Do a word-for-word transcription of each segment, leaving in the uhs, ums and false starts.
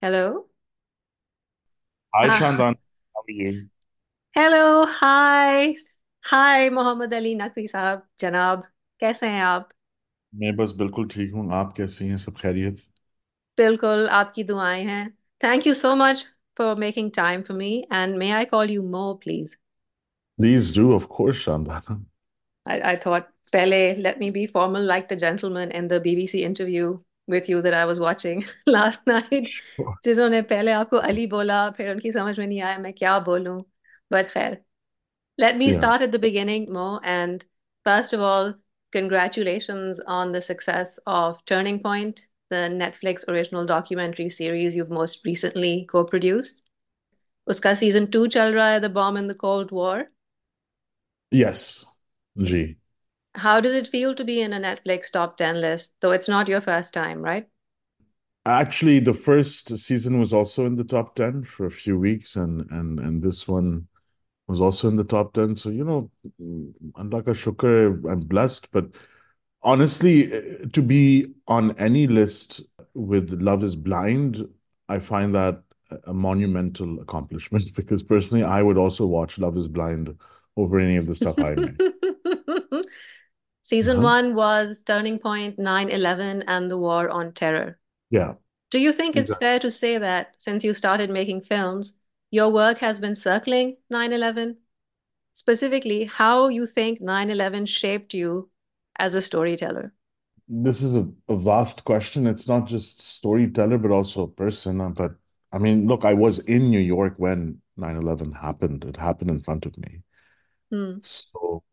Hello. Hi, हाँ। Shandan. How are you? Hello. Hi. Hi Mohammad Ali Naqvi साहब जनाब। कैसे हैं आप? मैं बस बिल्कुल ठीक हूँ। आप कैसी हैं? सब खैरियत? बिल्कुल आपकी दुआएं हैं। Thank you so much for making time for me and may I call you Mo please? Please do, of course, Shandan. I, I thought Pele, let me be formal like the gentleman in the B B C interview with you that I was watching last night. Sure. जिन्होंने पहले आपको अली बोला फिर उनकी समझ में नहीं आया मैं क्या बोलूं। बट खैर, let me Yeah. start at the beginning, Mo. And first of all, congratulations on the success of Turning Point, the Netflix original documentary series you've most recently co-produced. Uska season two chal raha hai, The Bomb in the Cold War. Yes. G. How does it feel to be in a Netflix top ten list, though it's not your first time, right? Actually, the first season was also in the top ten for a few weeks, and and and this one was also in the top ten. So, you know, Allah ka shukr, I'm blessed. But honestly, eh, to be on any list with Love is Blind, I find that a monumental accomplishment because personally, I would also watch Love is Blind over any of the stuff I make. Season Uh-huh. one was Turning Point, nine eleven, and the War on Terror. Yeah, Do you think it's exactly. fair to say that since you started making films, your work has been circling nine eleven? Specifically, how you think nine eleven shaped you as a storyteller? This is a, a vast question. It's not just storyteller, but also a person. Uh, But I mean, look, I was in New York when nine eleven happened. It happened in front of me. Hmm. So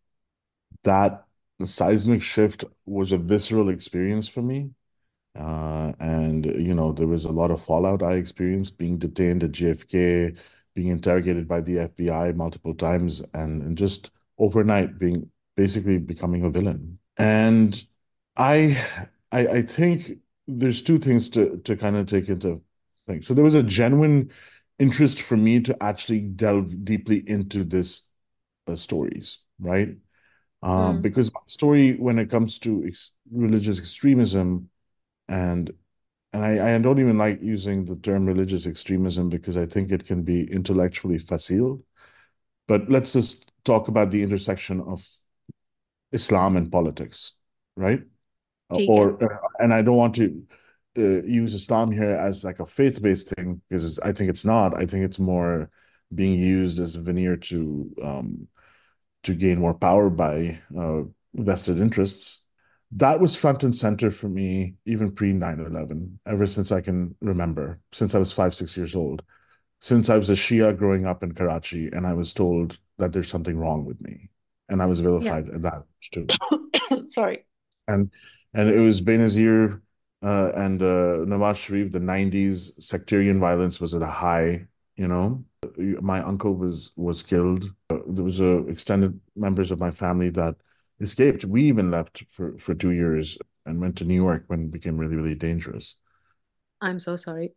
that seismic shift was a visceral experience for me. Uh, and, you know, there was a lot of fallout I experienced being detained at J F K, being interrogated by the F B I multiple times, and, and just overnight being basically becoming a villain. And I, I, I think there's two things to, to kind of take into things. So there was a genuine interest for me to actually delve deeply into this uh, stories, right? Uh, Hmm. because my story, when it comes to ex religious extremism, and and I, I don't even like using the term religious extremism because I think it can be intellectually facile. But let's just talk about the intersection of Islam and politics, right? Uh, ठीक है. Or, uh, and I don't want to uh, use Islam here as like a faith-based thing because I think it's not. I think it's more being used as a veneer to um, to gain more power by uh, vested interests. That was front and center for me even pre nine eleven, ever since I can remember, since I was five, six years old, since I was a Shia growing up in Karachi and I was told that there's something wrong with me. And I was Yeah. vilified at that age too. Sorry. And and it was Benazir uh, and uh, Nawaz Sharif, the nineties, sectarian violence was at a high, you know. My uncle was was killed. Uh, there was uh, extended members of my family that escaped. We even left for for two years and went to New York when it became really, really dangerous. I'm so sorry.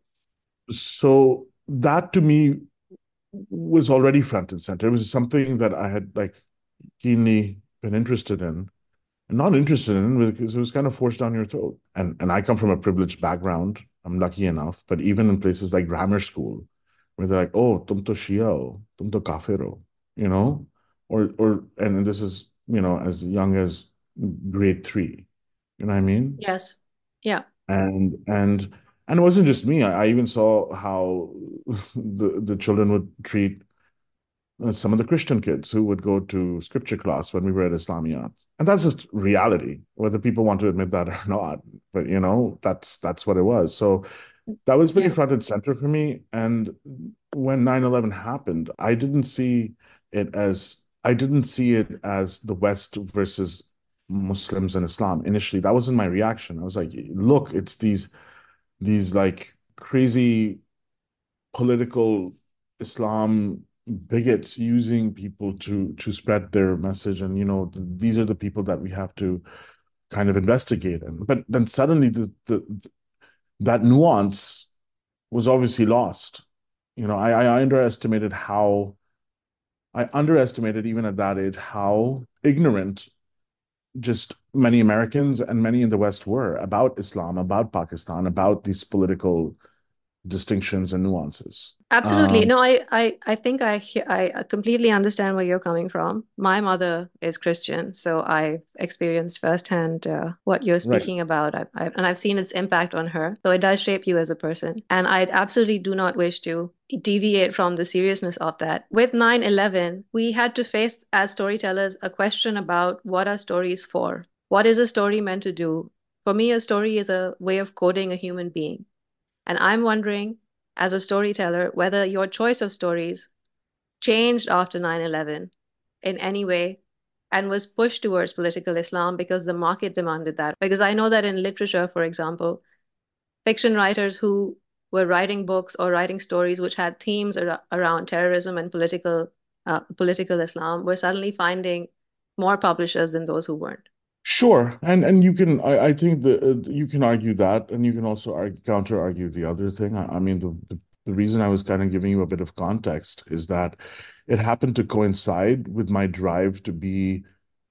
So that to me was already front and center. It was something that I had like keenly been interested in and not interested in because it was kind of forced down your throat. And and I come from a privileged background. I'm lucky enough, but even in places like grammar school, where they're like, "Oh, tum to Shia ho, tum to kafir ho," you know, or or and this is you know as young as grade three. You know what I mean? Yes. Yeah. And and and it wasn't just me. I, I even saw how the the children would treat uh, some of the Christian kids who would go to scripture class when we were at Islamiyat. And that's just reality, whether people want to admit that or not. But you know, that's that's what it was. So that was pretty Yeah. front and center for me. And when nine eleven happened, I didn't see it as I didn't see it as the West versus Muslims and Islam. Initially, that wasn't my reaction. I was like, look, it's these these like crazy political Islam bigots using people to to spread their message, and you know th these are the people that we have to kind of investigate. And but then suddenly the, the that nuance was obviously lost. You know, I, I underestimated how I underestimated even at that age how ignorant just many Americans and many in the West were about Islam, about Pakistan, about these political distinctions and nuances. Absolutely. Um, No, I, I, I think I, he- I completely understand where you're coming from. My mother is Christian, so I experienced firsthand uh, what you're right. speaking about, I, I, and I've seen its impact on her. So it does shape you as a person, and I absolutely do not wish to deviate from the seriousness of that. With nine eleven, we had to face as storytellers a question about what are stories for? What is a story meant to do? For me, a story is a way of coding a human being. And I'm wondering, as a storyteller, whether your choice of stories changed after nine eleven in any way and was pushed towards political Islam because the market demanded that. Because I know that in literature, for example, fiction writers who were writing books or writing stories which had themes ar around terrorism and political uh, political Islam were suddenly finding more publishers than those who weren't. Sure, and and you can I, I think that uh, you can argue that, and you can also argue, counter argue the other thing. I, I mean, the, the the reason I was kind of giving you a bit of context is that it happened to coincide with my drive to be,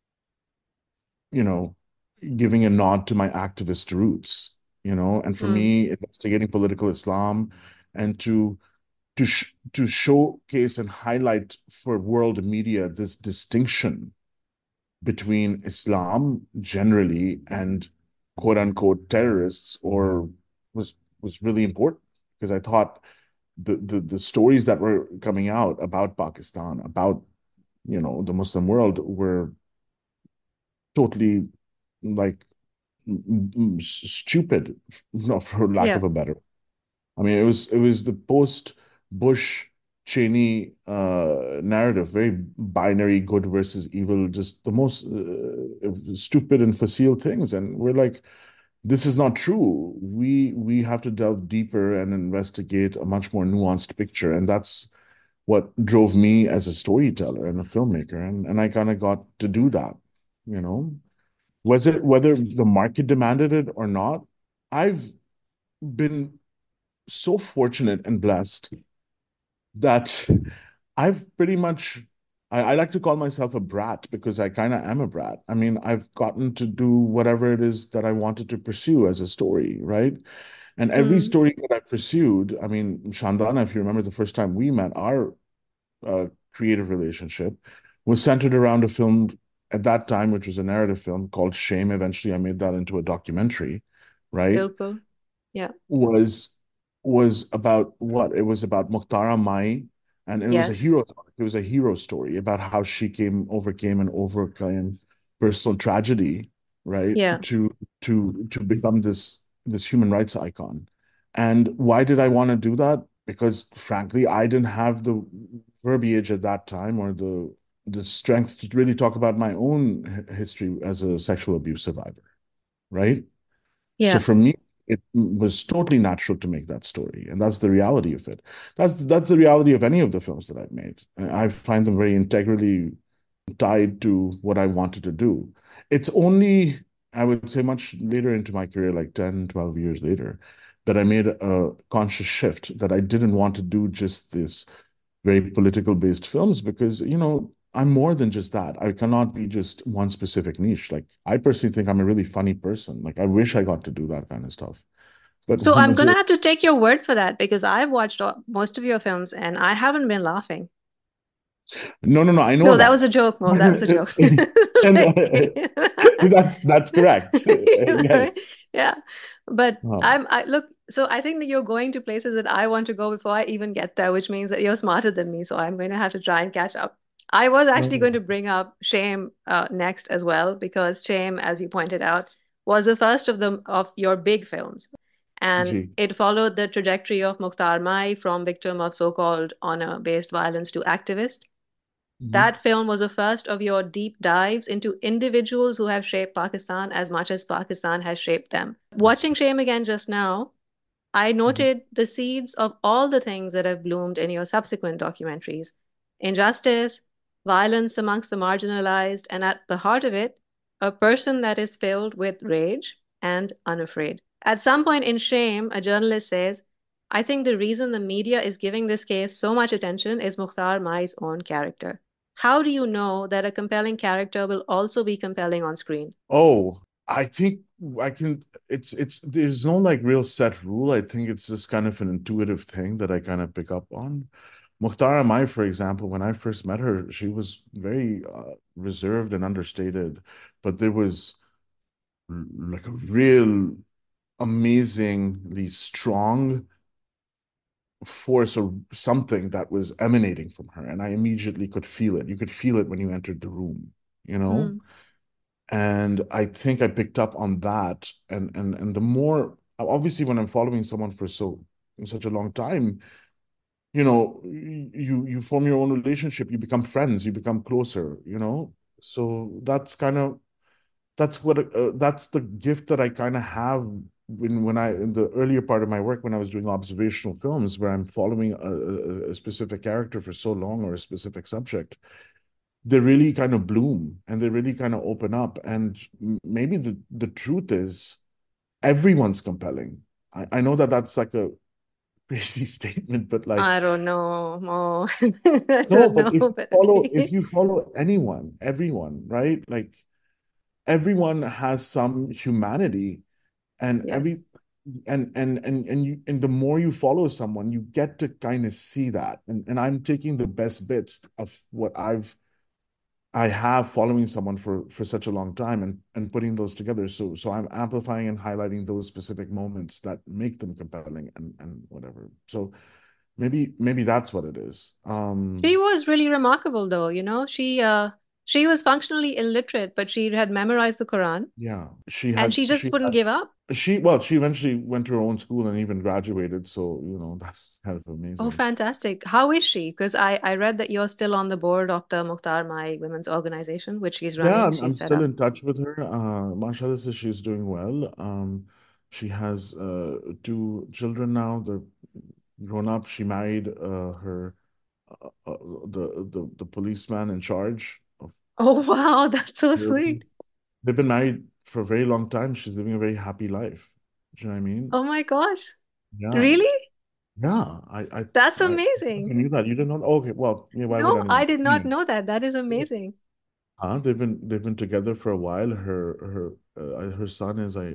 you know, giving a nod to my activist roots, you know, and for Mm, me, investigating political Islam and to to sh to showcase and highlight for world media this distinction between Islam generally and quote unquote terrorists or was was really important because I thought the, the the stories that were coming out about Pakistan, about you know the Muslim world were totally like stupid, not for lack yeah, of a better. I mean, it was it was the post Bush Cheney uh, narrative, very binary, good versus evil, just the most uh, stupid and facile things. And we're like, this is not true. We we have to delve deeper and investigate a much more nuanced picture, and that's what drove me as a storyteller and a filmmaker. And and I kind of got to do that, you know. Was it whether the market demanded it or not? I've been so fortunate and blessed that I've pretty much I, I like to call myself a brat because I kind of am a brat. I mean, I've gotten to do whatever it is that I wanted to pursue as a story, right? And every mm, story that I pursued, I mean, Shandana, if you remember the first time we met, our uh, creative relationship was centered around a film at that time, which was a narrative film called Shame. Eventually, I made that into a documentary, right? bilkul. Yeah. was was about what? It was about Mukhtara Mai, and it was a Yes. hero. It was a hero story about how she came, overcame, and overcame personal tragedy, right? Yeah. To to to become this this human rights icon. And why did I want to do that? Because frankly, I didn't have the verbiage at that time or the the strength to really talk about my own history as a sexual abuse survivor, right? So Yeah. for me, it was totally natural to make that story, and that's the reality of it. That's that's the reality of any of the films that I've made. I find them very integrally tied to what I wanted to do. It's only, I would say, much later into my career, like ten, twelve years later, that I made a conscious shift that I didn't want to do just this very political based films because, you know, I'm more than just that. I cannot be just one specific niche. Like, I personally think I'm a really funny person. Like, I wish I got to do that kind of stuff. But So I'm gonna so, have to take your word for that because I've watched all, most of your films and I haven't been laughing. no, no, no, I know No, that was that. a joke, Mo. That was a joke. And Like, uh, that's that's correct. right? Yes. Yeah. But Oh, I'm I look, so I think that you're going to places that I want to go before I even get there, which means that you're smarter than me. So I'm going to have to try and catch up. I was actually oh, going to bring up Shame uh, next as well, because Shame, as you pointed out, was the first of them of your big films. And gee. it followed the trajectory of Mukhtar Mai from victim of so-called honor-based violence to activist. Mhm. That film was the first of your deep dives into individuals who have shaped Pakistan as much as Pakistan has shaped them. Watching Shame again just now, I Mhm. noted the seeds of all the things that have bloomed in your subsequent documentaries: injustice, violence amongst the marginalized, and at the heart of it, a person that is filled with rage and unafraid. At some point in Shame, a journalist says, I think the reason the media is giving this case so much attention is Mukhtar Mai's own character. How do you know that a compelling character will also be compelling on screen? Oh, I think I can it's it's there's no like real set rule. I think it's just kind of an intuitive thing that I kind of pick up on. Mukhtar Amai, for example, when I first met her, she was very uh, reserved and understated, but there was l- like a real amazingly strong force or something that was emanating from her, and I immediately could feel it. You could feel it when you entered the room, you know? Mm, And I think I picked up on that. And and and the more obviously when I'm following someone for so such a long time, you know, you you form your own relationship, you become friends, you become closer, you know. So that's kind of that's what uh, that's the gift that I kind of have when when I in the earlier part of my work when I was doing observational films where I'm following a, a, a specific character for so long or a specific subject. They really kind of bloom and they really kind of open up. And maybe the the truth is everyone's compelling. I, I know that that's like a crazy statement, but like I don't know, Mo. I no, don't but know, if you but follow if okay. you follow anyone, everyone, right? Like everyone has some humanity and Yes. every and and and and you and the more you follow someone, you get to kind of see that. And and I'm taking the best bits of what I've I have following someone for for such a long time and and putting those together. So so I'm amplifying and highlighting those specific moments that make them compelling and and whatever. So maybe maybe that's what it is. She Um, was really remarkable though, you know. She uh she was functionally illiterate, but she had memorized the Quran yeah, she and had she just she wouldn't had give up. she well she eventually went to her own school and even graduated. So you know that's kind of Oh, amazing. fantastic. How is she? Because I I read that you're still on the board of the Mukhtar Mai Women's Organization, which she's Yeah, running. I'm, She I'm set still up. in touch with her. Uh, mashallah, says she's doing well. Um, she has uh, two children now. They're grown up. She married uh, her uh, uh, the the the policeman in charge of Oh, wow, that's so Nairobi. sweet. They've been married for a very long time. She's living a very happy life. Do you know what I mean? Oh my gosh. Yeah, Really? yeah. I I That's I, I amazing. knew that. You didn't know? Okay, well, yeah. Why would No, I anyone? did not Anyway, know that. That is amazing. huh? They've been they've been together for a while. Her her uh, her son is I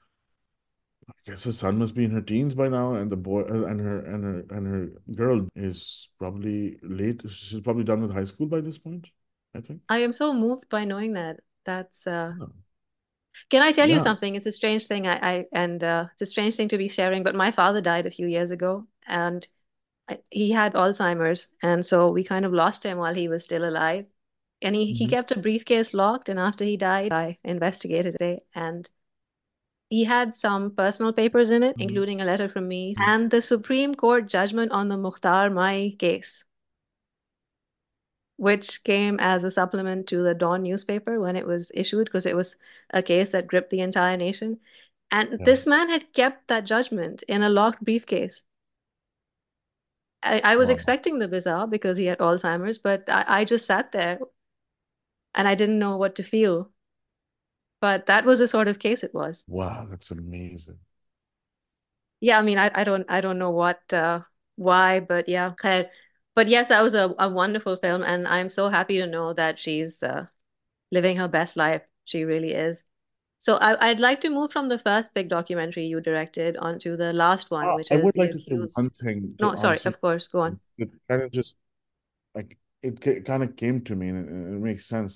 I guess her son must be in her teens by now, and the boy uh, and her and her and her girl is probably late. She's probably done with high school by this point, I think. I am so moved by knowing that. That's uh Yeah. Can I tell you Yeah. something? It's a strange thing I, I and uh it's a strange thing to be sharing, but my father died a few years ago and I, he had Alzheimer's and so we kind of lost him while he was still alive. And he, he Mhm. kept a briefcase locked and after he died, I investigated it and he had some personal papers in it, Mhm. including a letter from me and the Supreme Court judgment on the Mukhtar Mai case, which came as a supplement to the Dawn newspaper when it was issued, because it was a case that gripped the entire nation. And Yeah. this man had kept that judgment in a locked briefcase. I, I was Wow. expecting the bizarre because he had Alzheimer's, but I, I just sat there and I didn't know what to feel. But that was the sort of case it was. Wow, that's amazing. Yeah, I mean, I, I don't I don't know what uh why, but yeah. Uh, But yes, that was a, a wonderful film, and I'm so happy to know that she's uh, living her best life. She really is. So I, I'd like to move from the first big documentary you directed onto the last one, Uh, which I is would The like to say Accused. one thing to No, sorry, answer. of course, go on. It kind of just like it, kind of came to me and it, it makes sense.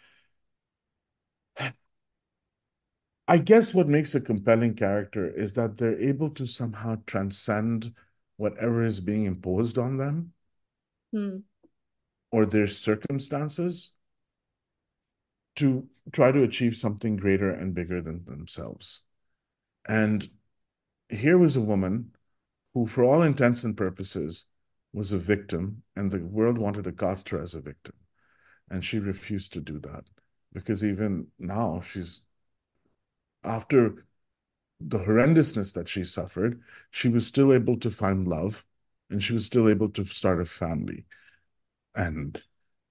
I guess what makes a compelling character is that they're able to somehow transcend whatever is being imposed on them Hmm. or their circumstances to try to achieve something greater and bigger than themselves. And here was a woman who, for all intents and purposes, was a victim, and the world wanted to cast her as a victim. And she refused to do that because even now, she's after the horrendousness that she suffered, she was still able to find love and she was still able to start a family. And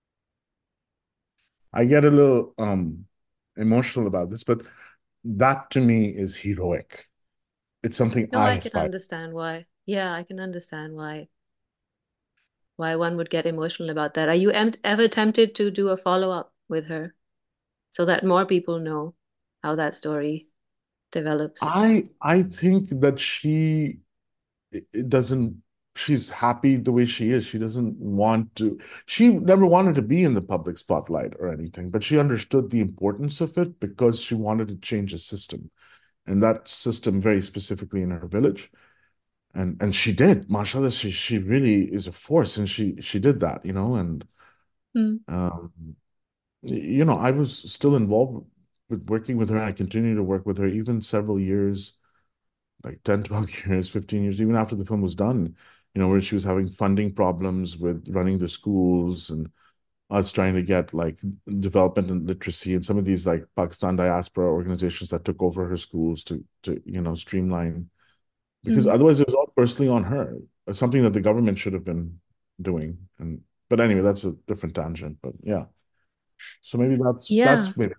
I get a little um emotional about this, but that to me is heroic. It's something No, I I can aspire. understand why. Yeah, I can understand why why one would get emotional about that. Are you em ever tempted to do a follow-up with her so that more people know how that story? develops. I I think that she it it doesn't she's happy the way she is. She doesn't want to, she never wanted to be in the public spotlight or anything, but she understood the importance of it because she wanted to change a system. And that system very specifically in her village. And and she did. Mashallah, she she really is a force and she she did that, you know, and Mm, um you know, I was still involved with working with her. I continue to work with her even several years, like ten, twelve years, fifteen years, even after the film was done, you know, where she was having funding problems with running the schools and us trying to get like development and literacy and some of these like Pakistan diaspora organizations that took over her schools to to you know streamline, because mm. otherwise it was all personally on her. It's something that the government should have been doing. And but anyway, that's a different tangent. But yeah, so maybe that's Yeah. that's maybe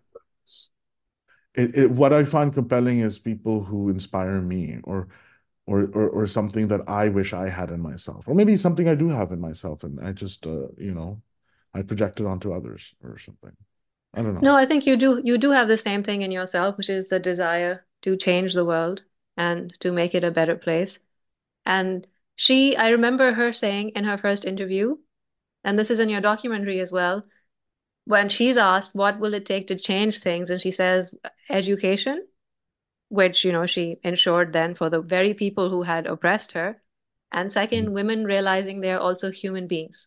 it, it, what I find compelling is people who inspire me, or or or or something that I wish I had in myself, or maybe something I do have in myself, and I just uh, you know, I project it onto others or something. I don't know. No, I think you do you do have the same thing in yourself, which is the desire to change the world and to make it a better place. And she, I remember her saying in her first interview, and this is in your documentary as well, when she's asked what will it take to change things, and she says education, which, you know, she ensured then for the very people who had oppressed her. And second, women realizing they're also human beings.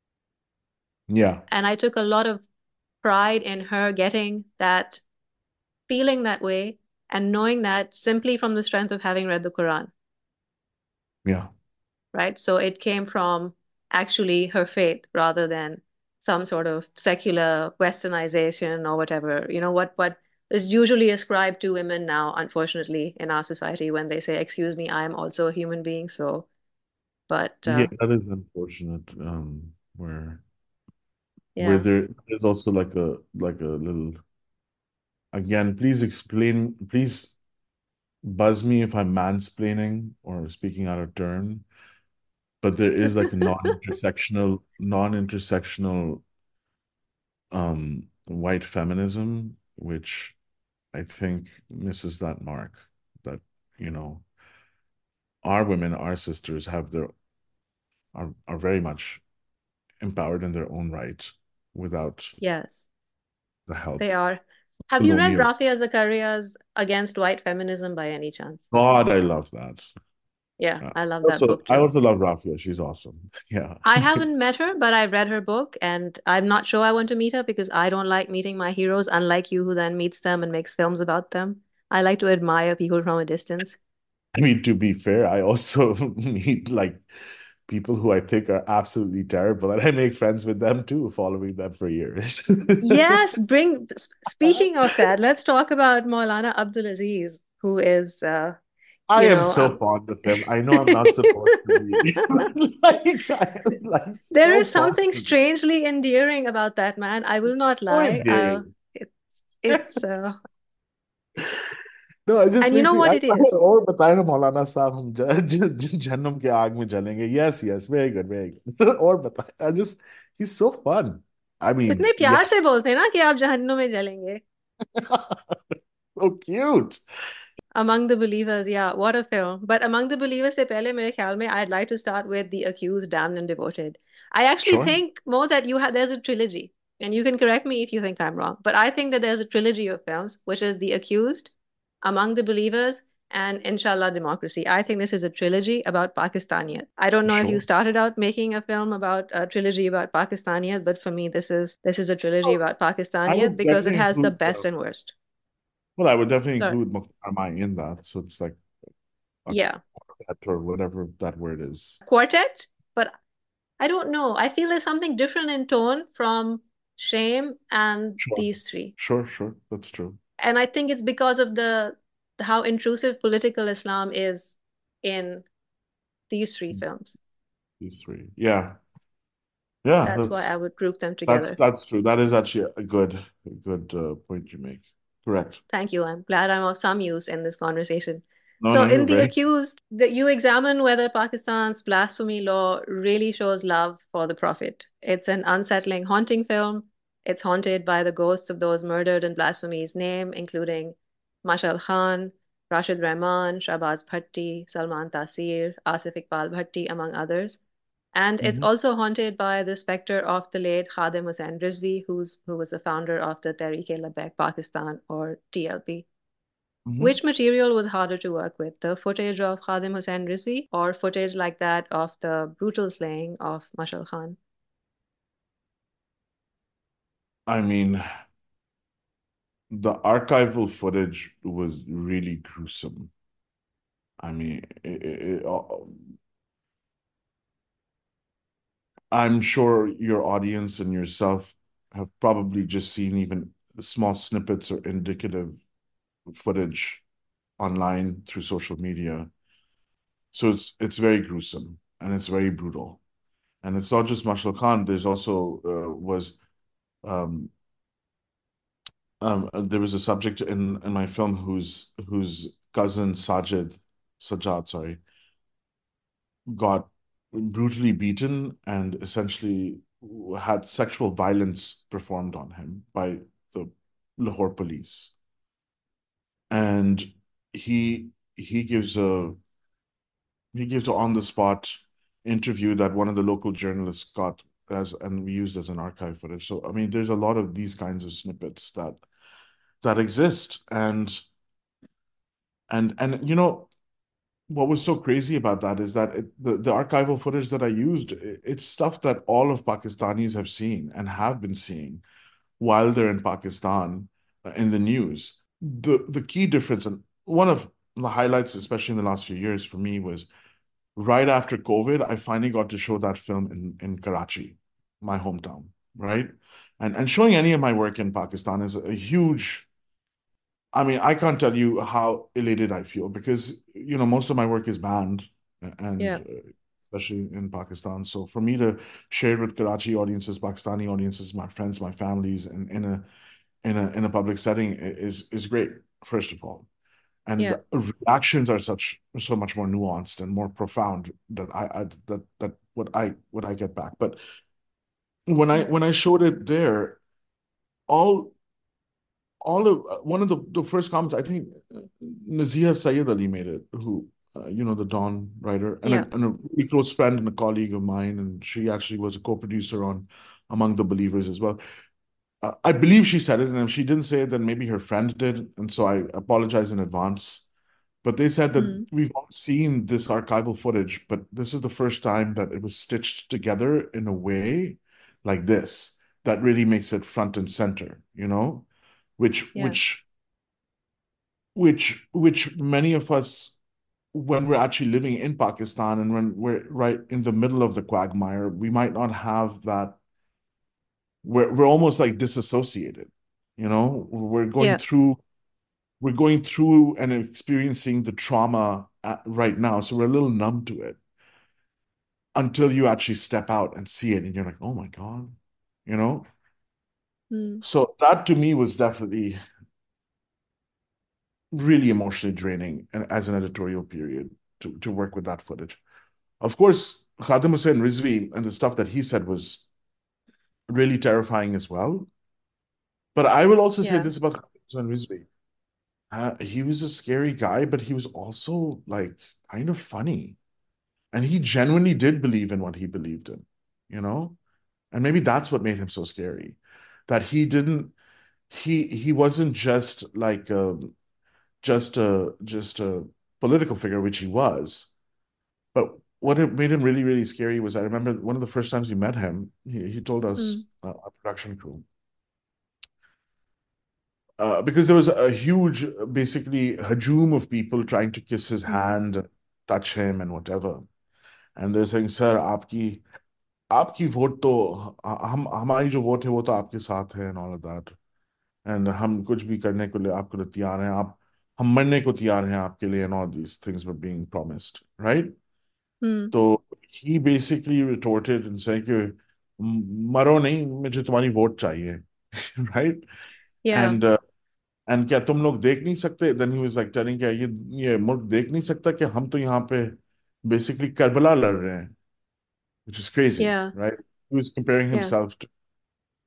Yeah, And I took a lot of pride in her getting that, feeling that way, and knowing that simply from the strength of having read the Quran, yeah, right? So it came from actually her faith rather than some sort of secular westernization or whatever. You know, what what is usually ascribed to women now, unfortunately, in our society when they say, "Excuse me, I am also a human being." So, but yeah. uh, That is unfortunate. Um, where where yeah. there is also like a like a little, again. Please explain. Please buzz me if I'm mansplaining or speaking out of turn. But there is like a non-intersectional, non-intersectional um white feminism, which I think misses that mark. That, you know, our women, our sisters have their are are very much empowered in their own right without Yes, the they help are. Have you read colonial. Rafia Zakaria's Against White Feminism by any chance? God, I love that. Yeah, Uh, I love that also, book I too. also love Rafia. She's awesome. Yeah. I haven't met her, but I've read her book, and I'm not sure I want to meet her because I don't like meeting my heroes, unlike you, who then meets them and makes films about them. I like to admire people from a distance. I mean, to be fair, I also meet like people who I think are absolutely terrible, and I make friends with them too, following them for years. Yes, bring, speaking of that, let's talk about Maulana Abdulaziz, who is, uh, I you am know, so um, fond of him. I know I'm not supposed to be. Like, I am like there so is fond something of him. strangely endearing about that man. I will not So lie. Uh, endearing. it's, it's, uh, No, it just and you makes know me, what I it is? और बताए ना मौलाना साहब हम ज- ज- ज- जहन्नुम के आग में जलेंगे. Yes, yes, very good, very good. और बताए. I just, he's so fun. I इतने mean, प्यार से yes. बोलते हैं ना कि आप जहन्नुम में जलेंगे. So cute. Among the Believers, yeah, what a film. But Among the Believers se pehle mere ख्याल में I'd like to start with The Accused, Damned and Devoted. I actually Sure. think more that you have there's a trilogy, and you can correct me if you think I'm wrong, but I think that there's a trilogy of films, which is The Accused, Among the Believers, and Inshallah Democracy. I think this is a trilogy about Pakistaniyat. I don't know if you Sure. started out making a film about a trilogy about Pakistaniyat, but for me this is this is a trilogy Oh, about I Pakistaniyat would because it definitely has the include, best uh, and worst. well, I would definitely Sorry. include Mukhtar in that. So it's like a Yeah. quartet or whatever that word is. Quartet, but I don't know. I feel there's something different in tone from Shame and Sure. these three. Sure, sure. That's true. And I think it's because of the how intrusive political Islam is in these three films. These three. Yeah. Yeah, That's why that's I would group them that's together. that's true. That is actually a good a good uh, point you make. Correct. Thank you. I'm glad I'm of some use in this conversation. No, So, no, you're in The very Accused, that you examine whether Pakistan's blasphemy law really shows love for the Prophet. It's an unsettling, haunting film. It's haunted by the ghosts of those murdered in blasphemy's name, including Mashal Khan. Rashid Rahman, Shahbaz Bhatti, Salman Taseer, Asif Iqbal Bhatti, among others. And it's Hmm. also haunted by the specter of the late Khadim Hussain Rizvi, who's, who was the founder of the Tehreek-e-Labbaik Pakistan, or T L P. Hmm. Which material was harder to work with, the footage of Khadim Hussain Rizvi or footage like that of the brutal slaying of Mashal Khan? I mean, the archival footage was really gruesome. I mean, it, it, uh, I'm sure your audience and yourself have probably just seen even small snippets or indicative footage online through social media. So it's it's very gruesome and it's very brutal. And it's not just Mashal Khan. There's also uh, was um, um, there was a subject in in my film whose whose cousin Sajid Sajad, sorry, got brutally beaten and essentially had sexual violence performed on him by the Lahore police. And he he gives a he gives an on the spot interview that one of the local journalists got as and we used as an archive footage. So I mean, there's a lot of these kinds of snippets that that exist, and and and you know what was so crazy about that is that it, the the archival footage that I used, it's stuff that all of Pakistanis have seen and have been seeing while they're in Pakistan uh, in the news. The the key difference, and one of the highlights, especially in the last few years for me, was right after COVID, I finally got to show that film in, in Karachi, my hometown, right? And and showing any of my work in Pakistan is a huge, I mean, I can't tell you how elated I feel because, you know, most of my work is banned and Yeah, uh, especially in Pakistan. So for me to share it with Karachi audiences, Pakistani audiences, my friends, my families, and in a in a in a public setting is is great, first of all. And yeah. the reactions are such so much more nuanced and more profound that I, I that that what I what I get back. But when I Mm. when I showed it there, all all of uh, one of the, the first comments, I think uh, Nazia Sayed Ali made it, who uh, you know, the Dawn writer, and a, Yeah. and a really close friend and a colleague of mine, and she actually was a co-producer on Among the Believers as well. Uh, I believe she said it, and if she didn't say it, then maybe her friend did, and so I apologize in advance. But they said that Mm. we've all seen this archival footage, but this is the first time that it was stitched together in a way like this that really makes it front and center, you know, which Yeah. which which which many of us, when we're actually living in Pakistan and when we're right in the middle of the quagmire, we might not have that. We're we're almost like disassociated, you know. We're going Yeah. through we're going through and experiencing the trauma at, right now, so we're a little numb to it until you actually step out and see it, and you're like, oh my God, you know. Mm. So that to me was definitely really emotionally draining, and as an editorial period to to work with that footage. Of course, Khadim Hussain Rizvi and the stuff that he said was really terrifying as well. But I will also say Yeah. this about Khadim Hussain Rizvi. Uh, he was a scary guy, but he was also like kind of funny. And he genuinely did believe in what he believed in, you know? And maybe that's what made him so scary. That he didn't he he wasn't just like um just a just a political figure, which he was. But what it made him really, really scary was I remember one of the first times we met him, he, he told us, Mm. uh, our production crew, uh, because there was a huge, basically, hajoom of people trying to kiss his Mm. hand, touch him, and whatever. And they're saying, "Sir, आपकी आपकी vote तो हम हमारी जो vote है वो तो आपके साथ है and all of that. And हम कुछ भी करने को लिए आपको लिए तैयार हैं आप हम मरने को तैयार हैं आपके लिए and all these things were being promised, right? Mm. So he basically retorted and said कि मरो नहीं मुझे तुम्हारी वोट चाहिए, right? Yeah. And uh, and क्या तुम लोग देख नहीं सकते? Then he was like telling क्या ये ये मुल्क देख नहीं सकता कि हम तो यहाँ पे basically करबला लड़ रहे हैं, which is crazy, Yeah. right? He was comparing Yeah. himself to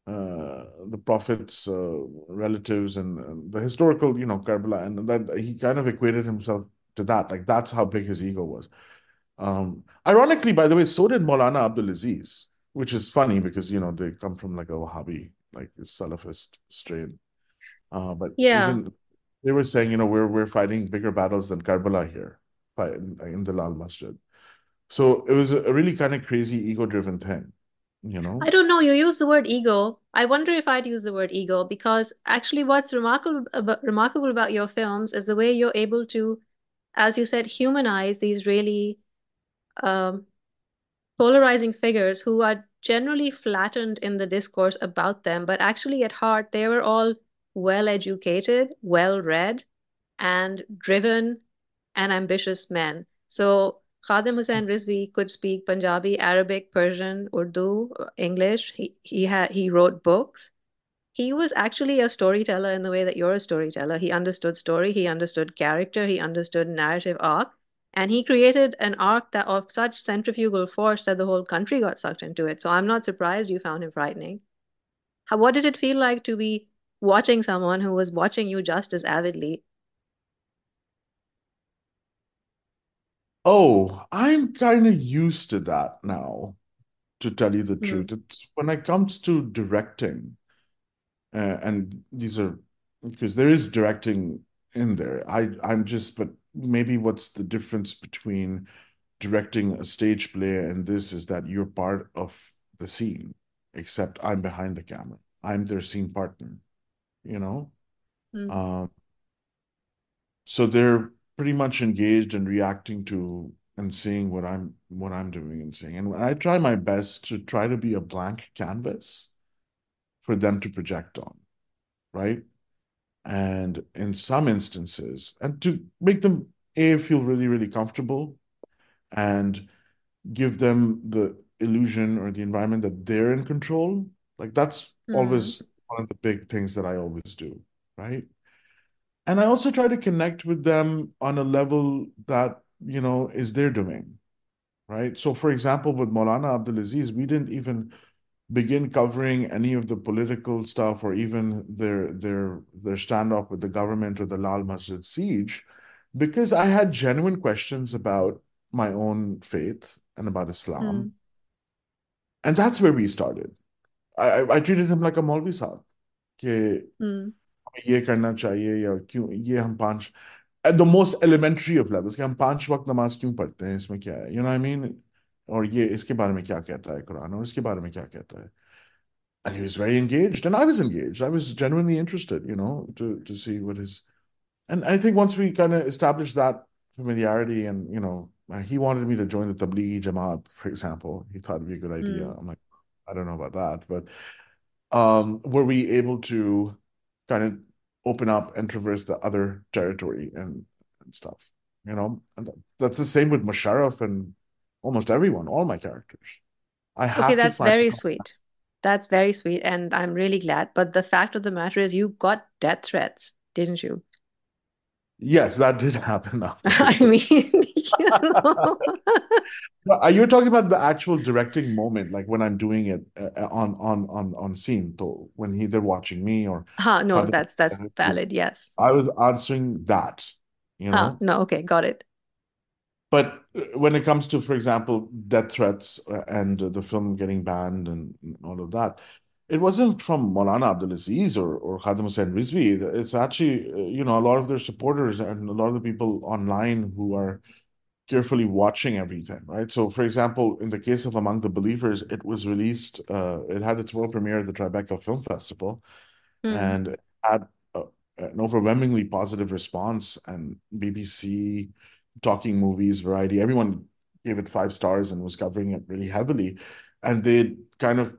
uh, the Prophet's uh, relatives and, and the historical, you know, Karbala, and that he kind of equated himself to that. Like that's how big his ego was. Um, ironically, by the way, so did Maulana Abdul Aziz, which is funny because you know they come from like a Wahhabi, like a Salafist strain. Uh, but Yeah. even they were saying, you know, we're we're fighting bigger battles than Karbala here, fight in, in the Lal Masjid. So it was a really kind of crazy ego-driven thing, you I know. don't know. You use the word ego. I wonder if I'd use the word ego because actually what's remarkable about, remarkable about your films is the way you're able to, as you said, humanize these really um, polarizing figures who are generally flattened in the discourse about them, but actually at heart, they were all well educated, well read, and driven and ambitious men. So Khadim Hussain Rizvi could speak Punjabi, Arabic, Persian, Urdu, English. He he had he wrote books. He was actually a storyteller in the way that you're a storyteller. He understood story, he understood character, he understood narrative arc, and he created an arc that of such centrifugal force that the whole country got sucked into it. So I'm not surprised you found him frightening. How, what did it feel like to be watching someone who was watching you just as avidly? Oh, I'm kind of used to that now, to tell you the Hmm. truth. It's when it comes to directing, uh, and these are because there is directing in there. I I'm just, but maybe what's the difference between directing a stage play and this is that you're part of the scene, except I'm behind the camera. I'm their scene partner, you know? Hmm. Um, so they're pretty much engaged and reacting to and seeing what I'm what I'm doing and seeing. And I try my best to try to be a blank canvas for them to project on, right? And in some instances, and to make them A, feel really, really comfortable and give them the illusion or the environment that they're in control. Like that's Hmm. always one of the big things that I always do, right? And I also try to connect with them on a level that, you know, is their domain, right? So, for example, with Maulana Abdulaziz, we didn't even begin covering any of the political stuff or even their their their standoff with the government or the Lal Masjid siege because I had genuine questions about my own faith and about Islam. Hmm. And that's where we started. I, I, I treated him like a Maulvi Saab. कि Hmm. हमें ये करना चाहिए या क्यों ये हम पांच at the most elementary of levels कि हम पांच वक्त नमाज क्यों पढ़ते हैं इसमें क्या है you know what I mean और ये इसके बारे में क्या कहता है कुरान और इसके बारे में क्या कहता है and he was very engaged and I was engaged I was genuinely interested you know to to see what his and I think once we kind of established that familiarity and you know uh, he wanted me to join the Tablighi Jamaat for example he thought it'd be a good idea Hmm. I'm like I don't know about that but um, were we able to kind of open up and traverse the other territory and, and stuff, you know? And that, that's the same with Musharraf and almost everyone, all my characters. I Okay, have to that's find very out. sweet. That's very sweet, and I'm really glad. But the fact of the matter is, you got death threats, didn't you? Yes, that did happen after the I film. mean, you know. No, are you talking about the actual directing moment, like when I'm doing it uh, uh, on on on on scene, so when he they're watching me or Huh, how no, they, that's that's valid, yes. I was answering that, you Huh, know. no, okay, got it. But uh, when it comes to, for example, death threats uh, and uh, the film getting banned and all of that, it wasn't from Maulana Abdulaziz or, or Khadim Hussain Rizvi. It's actually, uh, you know, a lot of their supporters and a lot of the people online who are carefully watching everything, right? So, for example, in the case of Among the Believers, it was released, uh, it had its world premiere at the Tribeca Film Festival Hmm. and it had a, an overwhelmingly positive response. And B B C, Talking Movies, Variety, everyone gave it five stars and was covering it really heavily. And they kind of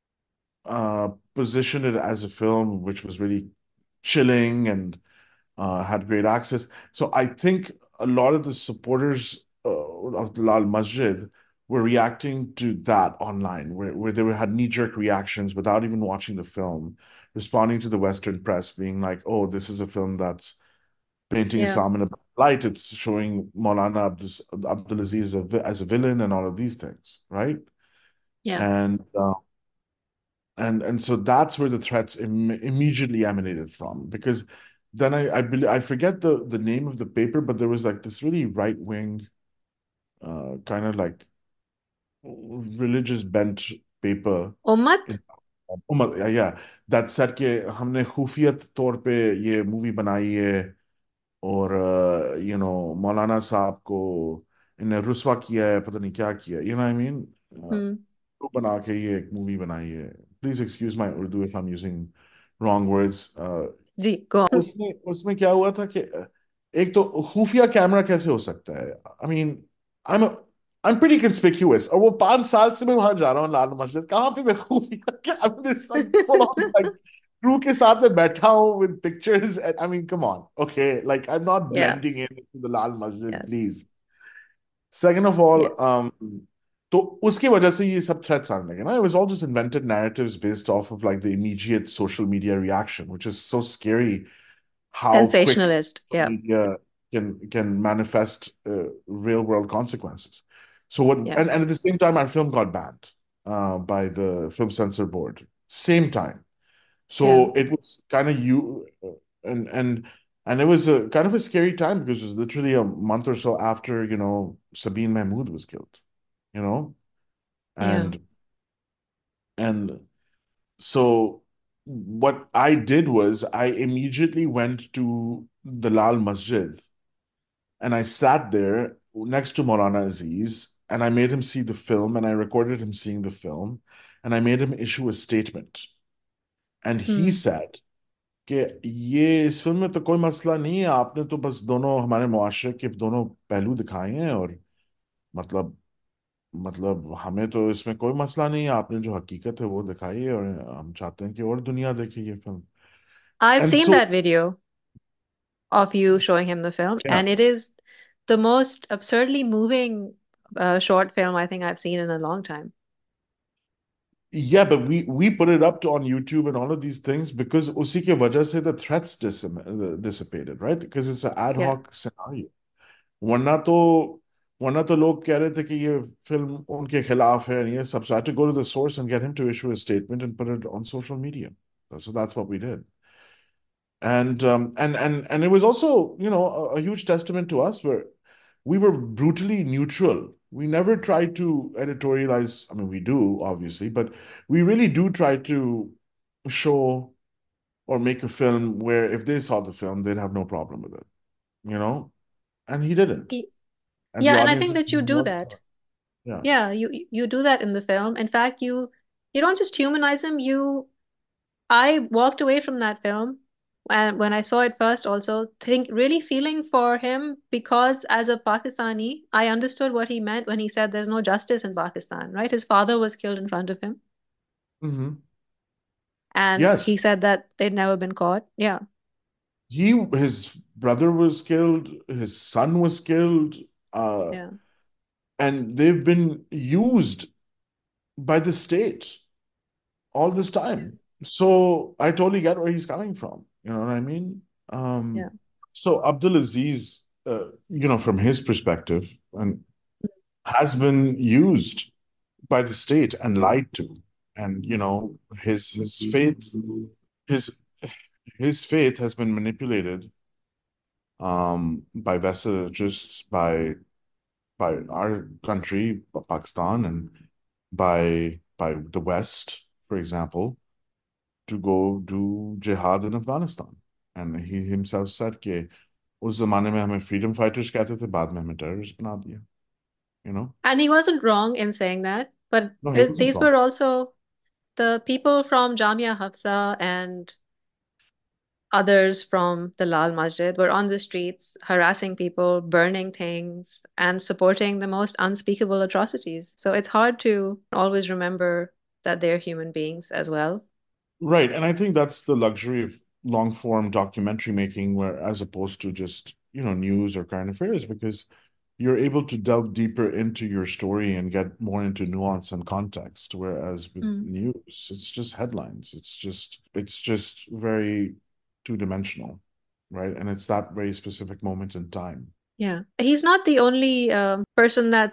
uh, positioned it as a film which was really chilling and uh, had great access. So I think a lot of the supporters uh, of the Lal Masjid were reacting to that online, where, where they were, had knee-jerk reactions without even watching the film, responding to the Western press, being like, "Oh, this is a film that's painting Yeah, Islam in a bad light. It's showing Maulana Abdul Abdulaziz as a, as a villain and all of these things, right?" yeah. And uh, and and so that's where the threats Im immediately emanated from. Because then I I believe I forget the the name of the paper, but there was like this really right wing, uh, kind of like religious bent paper Ummat? in Umar, yeah, yeah, that said कि हमने खुफियत तौर पे ये movie बनाई है, और you know मौलाना साहब को इन्हें रुस्वा किया है, पता नहीं क्या किया, you know I mean, Hmm. तो बना के ये एक मूवी बनाई है. Please excuse my Urdu if I am using wrong words. जी, go on. उसमें उसमें क्या हुआ था कि एक तो खुफिया कैमरा कैसे हो सकता है. I mean, I am I am pretty conspicuous, और वो पांच साल से मैं वहां जा रहा हूँ लाल मस्जिद, कहाँ पे मैं खुफिया camera full on like crew के साथ में बैठा हूँ with pictures. I mean come on, okay, like I am not Yeah, blending in to the Lal Masjid, yes. Please. Second of all, Yeah. um, तो उसकी वजह से ये सब threats आने लगे ना. It was all just invented narratives based off of like the immediate social media reaction, which is so scary how quick Sensationalist. Yeah. media can can manifest uh, real world consequences. So what, Yeah. and, and at the same time, our film got banned uh, by the Film Censor Board. Same time. Yeah. So it was kind of you, uh, and and and it was a kind of a scary time because it was literally a month or so after, you know, Sabine Mahmood was killed, you know, Yeah. and and so what I did was I immediately went to the Lal Masjid and I sat there next to Maulana Aziz and I made him see the film and I recorded him seeing the film and I made him issue a statement. And he Hmm. said कि ये इस film में तो कोई मसला नहीं है, आपने तो बस दोनों हमारे मुआशरे के दोनों पहलू दिखाए हैं, और मतलब मतलब हमें तो इसमें कोई मसला नहीं है, आपने जो हकीकत है वो दिखाई है, और हम चाहते हैं कि और दुनिया देखे ये फिल्म. I've and seen so that video of you showing him the film, या and it is the most absurdly moving uh, short film I think I've seen in a long time. yeah, but we we put it up to on YouTube and all of these things because उसी के वजह से the threats dissim- dissipated, right? Because it's an ad Yeah. hoc scenario. वरना तो वरना तो लोग कह रहे थे कि ये फिल्म उनके खिलाफ है, and ये सब. So I had to go to the source and get him to issue a statement and put it on social media. So that's what we did. And um, and and and it was also, you know, a, a huge testament to us where we were brutally neutral. We never tried to editorialize. I mean, we do obviously, but we really do try to show or make a film where if they saw the film, they'd have no problem with it, you know? And he didn't. Y- And the Yeah, and I think audiences, that you do that. yeah. Yeah, you you do that in the film. In fact, you you don't just humanize him, you I walked away from that film and when I saw it first also think really feeling for him because as a Pakistani, I understood what he meant when he said there's no justice in Pakistan, right? His father was killed in front of him Hmm. and he Yes. said that they'd never been caught. Yeah, He, his brother was killed, his son was killed, uh, yeah, and they've been used by the state all this yeah, time. So I totally get where he's coming from. You know what I mean? yeah. Um, so Abdul Aziz, uh, you know, from his perspective, and has been used by the state and lied to. And you know, his his faith, his his faith has been manipulated um, by vested interests, by by our country, Pakistan, and by by the West, for example, to go do jihad in Afghanistan. And he himself said कि उस जमाने में हमें freedom fighters कहते थे, बाद में हमें terrorists बना दिया, you know? And he wasn't wrong in saying that, but No, he it, wasn't these wrong. were also the people from Jamia Hafsa and others from the Lal Masjid were on the streets harassing people, burning things, and supporting the most unspeakable atrocities. So it's hard to always remember that they're human beings as well. Right. And I think that's the luxury of long form documentary making, where as opposed to just, you know, news or current affairs, because you're able to delve deeper into your story and get more into nuance and context. Whereas with Mm. news, it's just headlines. It's just it's just very two dimensional, right? And it's that very specific moment in time. Yeah. He's not the only um, person that's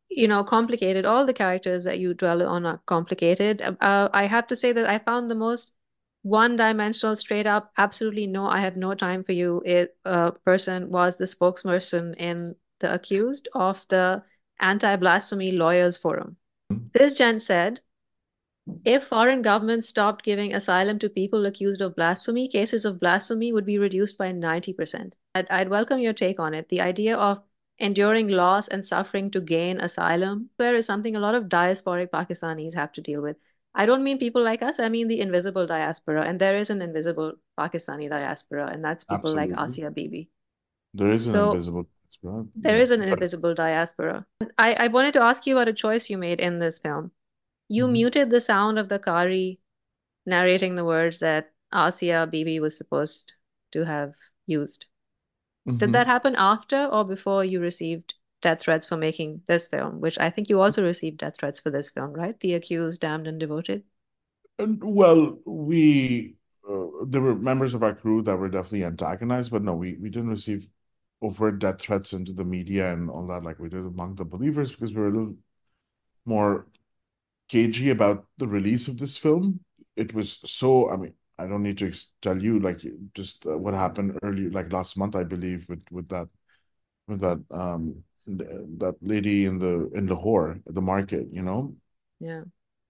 you know, complicated. All the characters that you dwell on are complicated. Uh, I have to say that I found the most one-dimensional, straight up, absolutely no, I have no time for you, it, uh, person was the spokesperson in The Accused of the Anti-Blasphemy Lawyers Forum. This gent said, if foreign governments stopped giving asylum to people accused of blasphemy, cases of blasphemy would be reduced by ninety percent. I'd, I'd welcome your take on it. The idea of enduring loss and suffering to gain asylum, where is something a lot of diasporic Pakistanis have to deal with. I don't mean people like us, I mean the invisible diaspora. And there is an invisible Pakistani diaspora, and that's people like Absolutely. Asia Bibi. There is an So invisible diaspora. there Yeah. is an Sorry. invisible diaspora. I, I wanted to ask you about a choice you made in this film. You Mhm. muted the sound of the Qari narrating the words that Asia Bibi was supposed to have used. Did that Mhm. happen after or before you received death threats for making this film, which I think you also received death threats for this film, right? The Accused, Damned, and Devoted. And, well, we uh, there were members of our crew that were definitely antagonized, but no, we we didn't receive overt death threats into the media and all that like we did among the believers because we were a little more cagey about the release of this film. It was so, I mean, I don't need to ex- tell you like just uh, what happened earlier, like last month, I believe, with with that with that um that lady in the in Lahore at the market, you know. Yeah.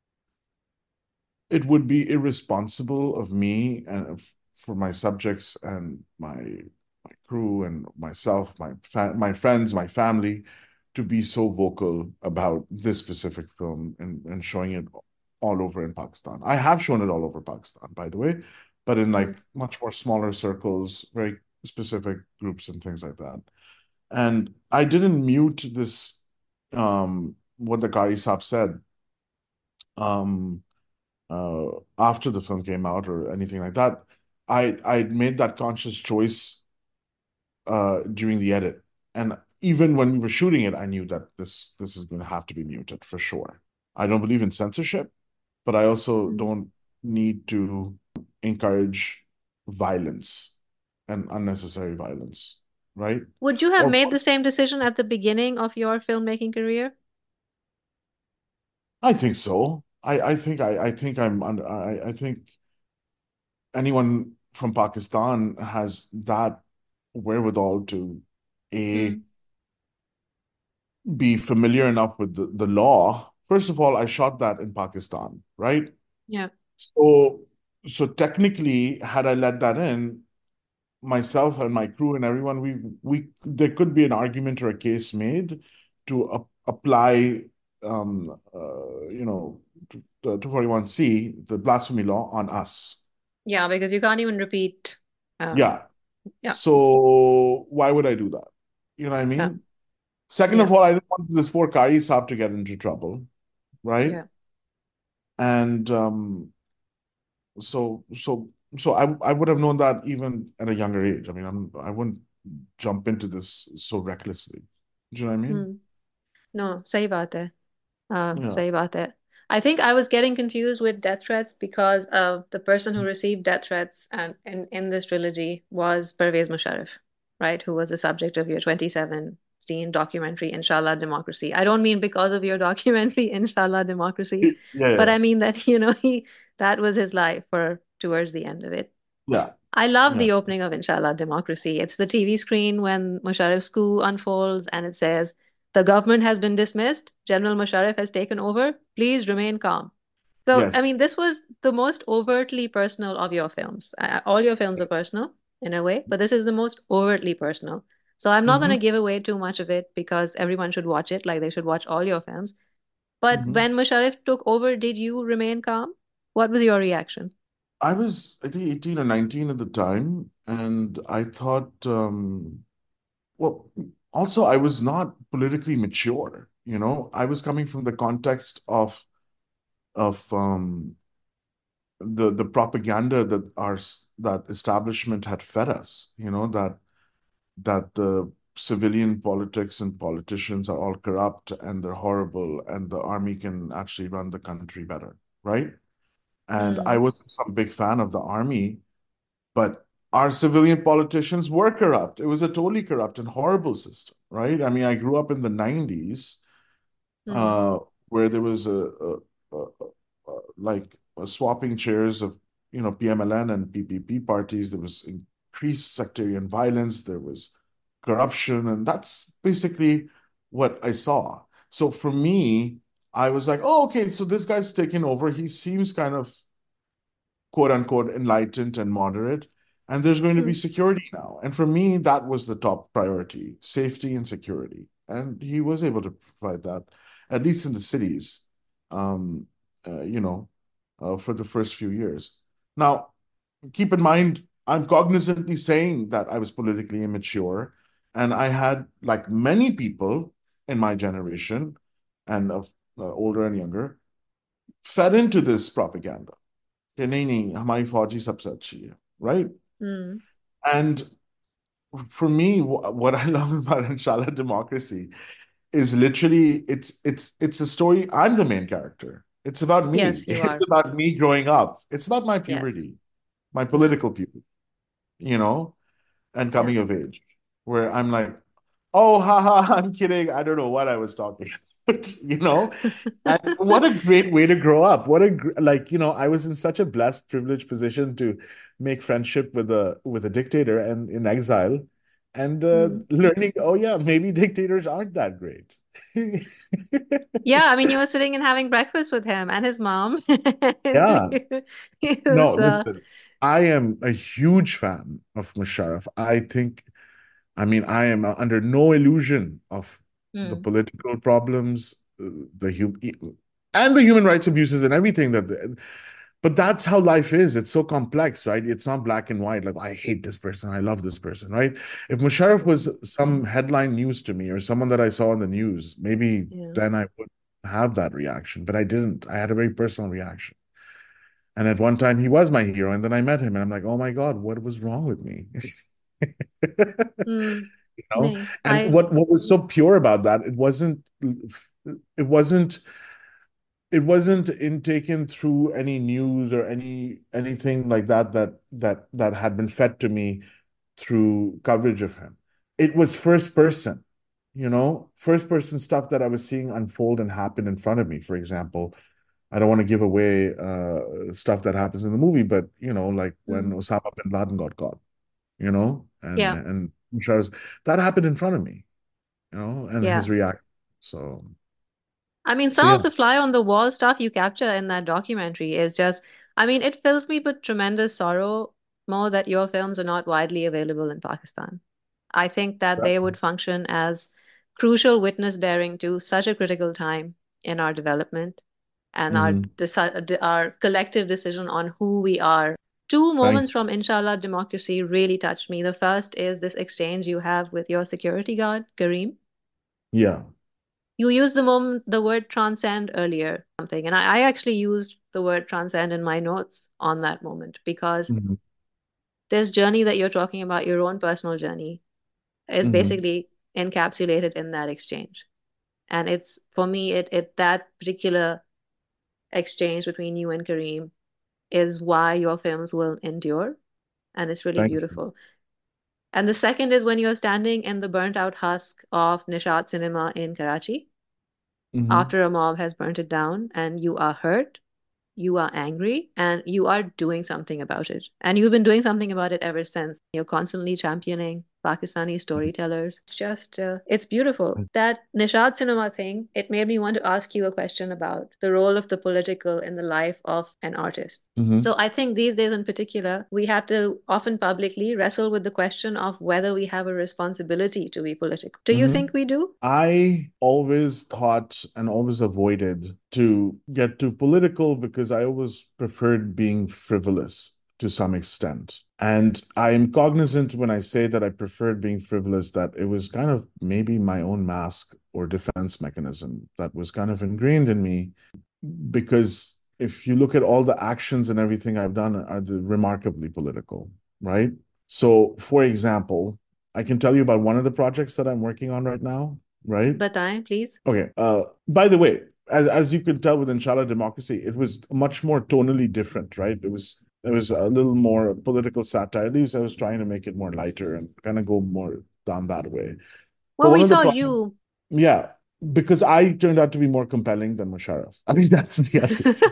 It would be irresponsible of me and for my subjects and my my crew and myself, my fa- my friends, my family, to be so vocal about this specific film and, and showing it all over in Pakistan. I have shown it all over Pakistan, by the way, but in Mm. like much more smaller circles, very specific groups and things like that. And I didn't mute this um what the Qari Saab said um uh, after the film came out or anything like that. I I made that conscious choice uh, during the edit, and even when we were shooting it, I knew that this this is going to have to be muted for sure. I don't believe in censorship, but I also Mm. don't need to encourage violence and unnecessary violence, right? Would you have Or made the same decision at the beginning of your filmmaking career? I think so. I I think I I think I'm under I I think anyone from Pakistan has that wherewithal to a Mm. be familiar enough with the, the law. First of all, I shot that in Pakistan, right? Yeah. So so technically, had I let that in, myself and my crew and everyone, we we there could be an argument or a case made to uh, apply um uh, you know two forty-one C, the blasphemy law, on us. Yeah, because you can't even repeat. Um, Yeah. yeah, So why would I do that? You know what I yeah, mean? Second yeah, of all, I didn't want this poor Kari Saab to get into trouble, right? yeah. And um, so so so I I would have known that even at a younger age. I mean, I'm I wouldn't jump into this so recklessly. Do you know what I mean? Hmm. No, सही बात है. Uh, Yeah. सही बात है. I think I was getting confused with death threats because of the person who received death threats and in, in this trilogy was Pervez Musharraf, right? Who was the subject of your twenty seventeen documentary, Inshallah Democracy. I don't mean because of your documentary, Inshallah Democracy, Yeah, but yeah, I mean that, you know, he that was his life for towards the end of it. yeah, I love yeah. the opening of Inshallah Democracy. It's the T V screen when Musharraf's coup unfolds and it says, the government has been dismissed. General Musharraf has taken over. Please remain calm. So, I Yes. mean, this was the most overtly personal of your films. Uh, all your films are personal in a way, but this is the most overtly personal. So, I'm not going to Hmm. give away too much of it because everyone should watch it, like they should watch all your films. But Hmm. when Musharraf took over, did you remain calm? What was your reaction? I was, I think, eighteen or nineteen at the time, and I thought, um, well, also I was not politically mature, you know. I was coming from the context of of um, the the propaganda that our that establishment had fed us, you know, that that the civilian politics and politicians are all corrupt and they're horrible and the army can actually run the country better, right? And I Mm, wasn't some big fan of the army, but our civilian politicians were corrupt. It was a totally corrupt and horrible system, right? I mean, I grew up in the nineties Mm. uh, where there was a, a, a, a like a swapping chairs of you know P M L N and P P P parties. There was increased sectarian violence. There was corruption, and that's basically what I saw. So for me, I was like, oh, okay, so this guy's taken over. He seems kind of quote unquote enlightened and moderate. And there's going to be Mm. security now. And for me, that was the top priority, safety and security. And he was able to provide that, at least in the cities, um, uh, you know, uh, for the first few years. Now, keep in mind, I'm cognizantly saying that I was politically immature. And I had, like many people in my generation and of uh, older and younger, fed into this propaganda. कि नहीं नहीं हमारी फौजी सबसे अच्छी है, right? Mm. And for me, what I love about Inshallah Democracy is literally it's it's it's a story. I'm the main character. It's about me. Yes, you It's are. about me growing up. It's about my Yes. puberty, my Yeah. political puberty, you know, and Yeah. coming of age, where I'm like, oh, haha, I'm kidding. I don't know what I was talking about, you know? And what a great way to grow up. What a gr- like, you know, I was in such a blessed, privileged position to make friendship with a with a dictator and in exile, and uh, Mm. learning, oh yeah, maybe dictators aren't that great. Yeah, I mean, you were sitting and having breakfast with him and his mom. Yeah. He No, was, uh, listen, I am a huge fan of Musharraf. I think I mean, I am under no illusion of the mm, political problems, uh, the hum and the human rights abuses and everything that. The, but that's how life is. It's so complex, right? It's not black and white. Like I hate this person, I love this person, right? If Musharraf was some headline news to me or someone that I saw in the news, maybe yeah. then I would have that reaction. But I didn't. I had a very personal reaction. And at one time, he was my hero, and then I met him, and I'm like, oh my God, what was wrong with me? Mm, You know, nahi, and I, what what was so pure about that, it wasn't it wasn't it wasn't intaken through any news or any anything like that that that that had been fed to me through coverage of him. It was first person, you know, first person stuff that I was seeing unfold and happen in front of me. For example, I don't want to give away uh, stuff that happens in the movie, but you know, like when mm, Osama bin Laden got caught, you know, and yeah, and Musharraf, that happened in front of me, you know, and yeah. his reaction. So, I mean, so some yeah, of the fly on the wall stuff you capture in that documentary is just, I mean, it fills me with tremendous sorrow more that your films are not widely available in Pakistan. I think that that, they would function as crucial witness bearing to such a critical time in our development and our mhm. deci- our collective decision on who we are. Two Thank moments from Inshallah Democracy really touched me. The first is this exchange you have with your security guard, Kareem. you. Yeah. You used the moment the word transcend earlier, something, and I, I actually used the word transcend in my notes on that moment because Mhm. this journey that you're talking about, your own personal journey, is Mhm. basically encapsulated in that exchange. And it's for me, it it that particular exchange between you and Kareem is why your films will endure, and it's really Thank you. beautiful. And the second is when you're standing in the burnt out husk of Nishat Cinema in Karachi Mhm. after a mob has burnt it down, and you are hurt, you are angry, and you are doing something about it. And you've been doing something about it ever since. You're constantly championing Pakistani storytellers. It's just, uh, it's beautiful. That Nishad Cinema thing, it made me want to ask you a question about the role of the political in the life of an artist. Mhm. So I think these days in particular, we have to often publicly wrestle with the question of whether we have a responsibility to be political. Do you think Mhm. we do? I always thought and always avoided to get too political because I always preferred being frivolous to some extent. And I'm cognizant when I say that I preferred being frivolous, that it was kind of maybe my own mask or defense mechanism that was kind of ingrained in me. Because if you look at all the actions and everything I've done are the remarkably political, right? So, for example, I can tell you about one of the projects that I'm working on right now, right? Bataएं, please. Okay. Uh, by the way, as as you could tell with Inshallah Democracy, it was much more tonally different, right? It was it was a little more political satire. At least I was trying to make it more lighter and kind of go more down that way. But Well, one we of the saw pro you yeah. because I turned out to be more compelling than Musharraf. I mean, that's the other thing.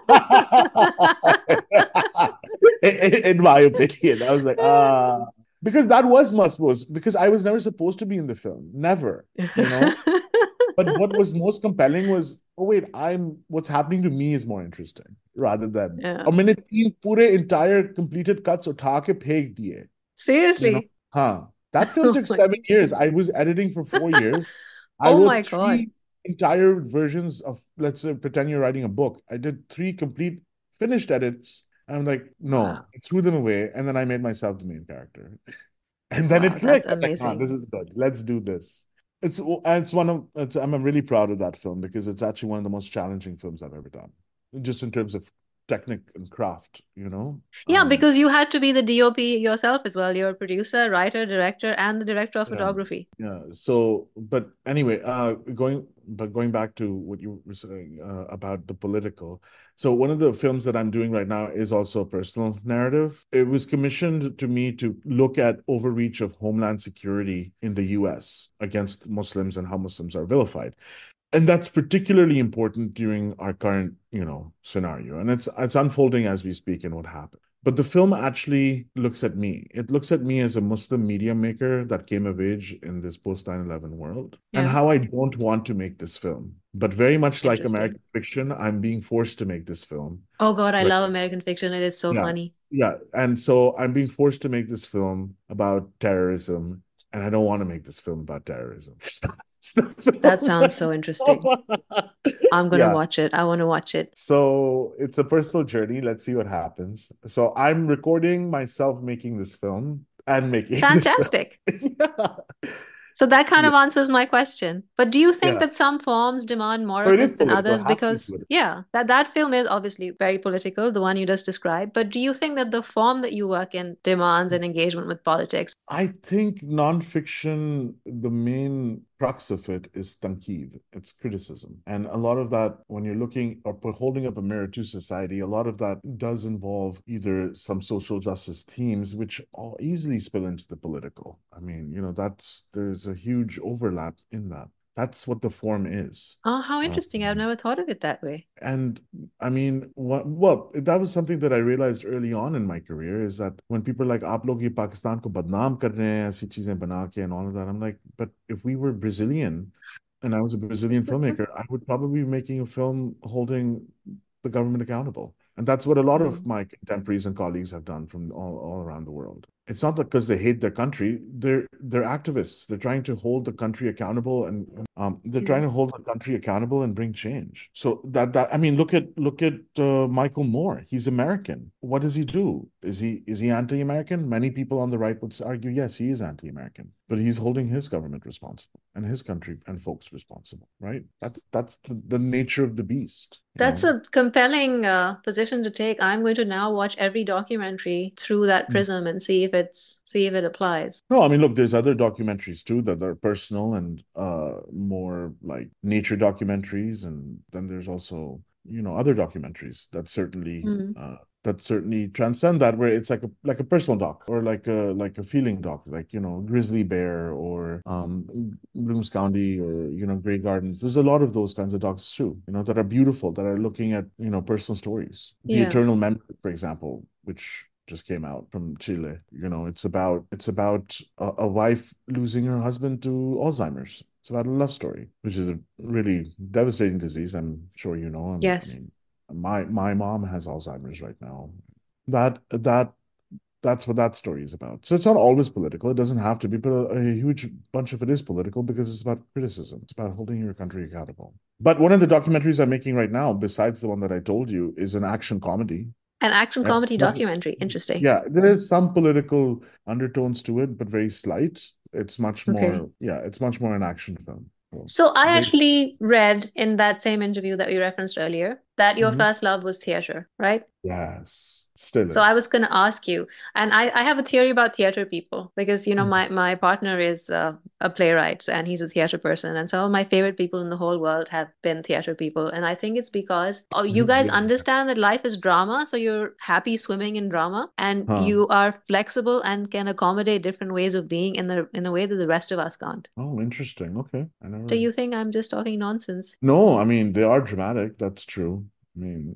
in, in my opinion, I was like, ah, because that was must was because I was never supposed to be in the film, never, you know. But what was most compelling was, oh wait, I'm what's happening to me is more interesting rather than Yeah. a minute तीन पूरे entire completed cuts उठा के फेंक दिए, you know. Seriously. Huh. That film Oh took my, seven years. I was editing for four years. I oh my wrote God. three entire versions of, let's say, pretend you're writing a book. I did three complete finished edits. I'm like, Wow. no, I threw them away. And then I made myself the main character. And then it Wow, that's clicked. I'm like, ah, amazing. this is good. Let's do this. It's it's one of it's, I'm really proud of that film because it's actually one of the most challenging films I've ever done, just in terms of technique and craft, you know. Yeah, Um, because you had to be the D O P yourself as well. You're a producer, writer, director, and the director of yeah, photography. yeah. So, but anyway, uh, going but going back to what you were saying uh, about the political. So one of the films that I'm doing right now is also a personal narrative. It was commissioned to me to look at overreach of Homeland Security in the U S against Muslims and how Muslims are vilified. And that's particularly important during our current, you know, scenario. And it's it's unfolding as we speak and what happened. But the film actually looks at me. It looks at me as a Muslim media maker that came of age in this post nine eleven world and Yeah, how I don't want to make this film. But very much like interesting. American Fiction, I'm being forced to make this film. Oh God, I Where, love American fiction. It is so yeah, funny. yeah. And so I'm being forced to make this film about terrorism. And I don't want to make this film about terrorism. It's the That film. sounds so interesting. I'm gonna Yeah. watch it. I want to watch it. So it's a personal journey. Let's see what happens. So I'm recording myself making this film and making this film. Fantastic. Yeah. So that kind Yeah. of answers my question. But do you think Yeah. that some forms demand more So of it is it than political. others? It has to be Because, political. yeah, that, that film is obviously very political, the one you just described. But do you think that the form that you work in demands an engagement with politics? I think nonfiction, the main crux of it is tanqeed. It's criticism. And a lot of that, when you're looking or put, holding up a mirror to society, a lot of that does involve either some social justice themes, which all easily spill into the political. I mean, you know, that's, there's a huge overlap in that. That's what the form is. Oh, how Um, interesting. I've never thought of it that way. and I mean, what, well, that was something that I realized early on in my career is that when people are like, "Aap log ye Pakistan ko badnaam kar rahe hain, aisi cheezein bana ke," and all of that, I'm like, but if we were Brazilian and I was a Brazilian filmmaker, I would probably be making a film holding the government accountable. And that's what a lot of Hmm. my contemporaries and colleagues have done from all, all around the world. It's not that because they hate their country, they're they're activists. They're trying to hold the country accountable and um, they're Yeah. trying to hold the country accountable and bring change. So that that I mean, look at look at uh, Michael Moore. He's American. What does he do? Is he is he anti-American? Many people on the right would argue, yes, he is anti-American, but he's holding his government responsible and his country and folks responsible, right? That's that's the, the nature of the beast, you That's know. a compelling uh, position to take. I'm going to now watch every documentary through that prism and see if it's see if it applies. No, I mean, look, there's other documentaries too that are personal and uh more like nature documentaries, and then there's also, you know, other documentaries that certainly Mm. uh that certainly transcend that, where it's like a like a personal doc or like a like a feeling doc, like, you know, Grizzly Bear or um Blooms County or, you know, Grey Gardens. There's a lot of those kinds of docs too, you know, that are beautiful, that are looking at, you know, personal stories. The Yeah. Eternal Memory, for example, which just came out from Chile. You know, it's about it's about a, a wife losing her husband to Alzheimer's. It's about a love story, which is a really devastating disease. I'm sure you know. I'm, I Yes. mean, my my mom has Alzheimer's right now. That that that's what that story is about. So it's not always political. It doesn't have to be, but a, a huge bunch of it is political because it's about criticism. It's about holding your country accountable. But one of the documentaries I'm making right now, besides the one that I told you, is an action comedy. An action And comedy that's, documentary. Interesting. yeah, there is some political undertones to it, but very slight. It's much Okay. more, yeah, it's much more an action film. So, So I very, actually read in that same interview that you referenced earlier that your Mhm. first love was theater, right? Yes, still So I is. was going to ask you, and I, I have a theory about theater people because, you know, Mhm. my, my partner is uh, a playwright and he's a theater person. And some of my favorite people in the whole world have been theater people. And I think it's because oh, you guys Yeah. understand that life is drama. So you're happy swimming in drama and Huh. you are flexible and can accommodate different ways of being in the in a way that the rest of us can't. Oh, interesting. Okay. I Do never. you think I'm just talking nonsense? No, I mean, they are dramatic. That's true. I mean,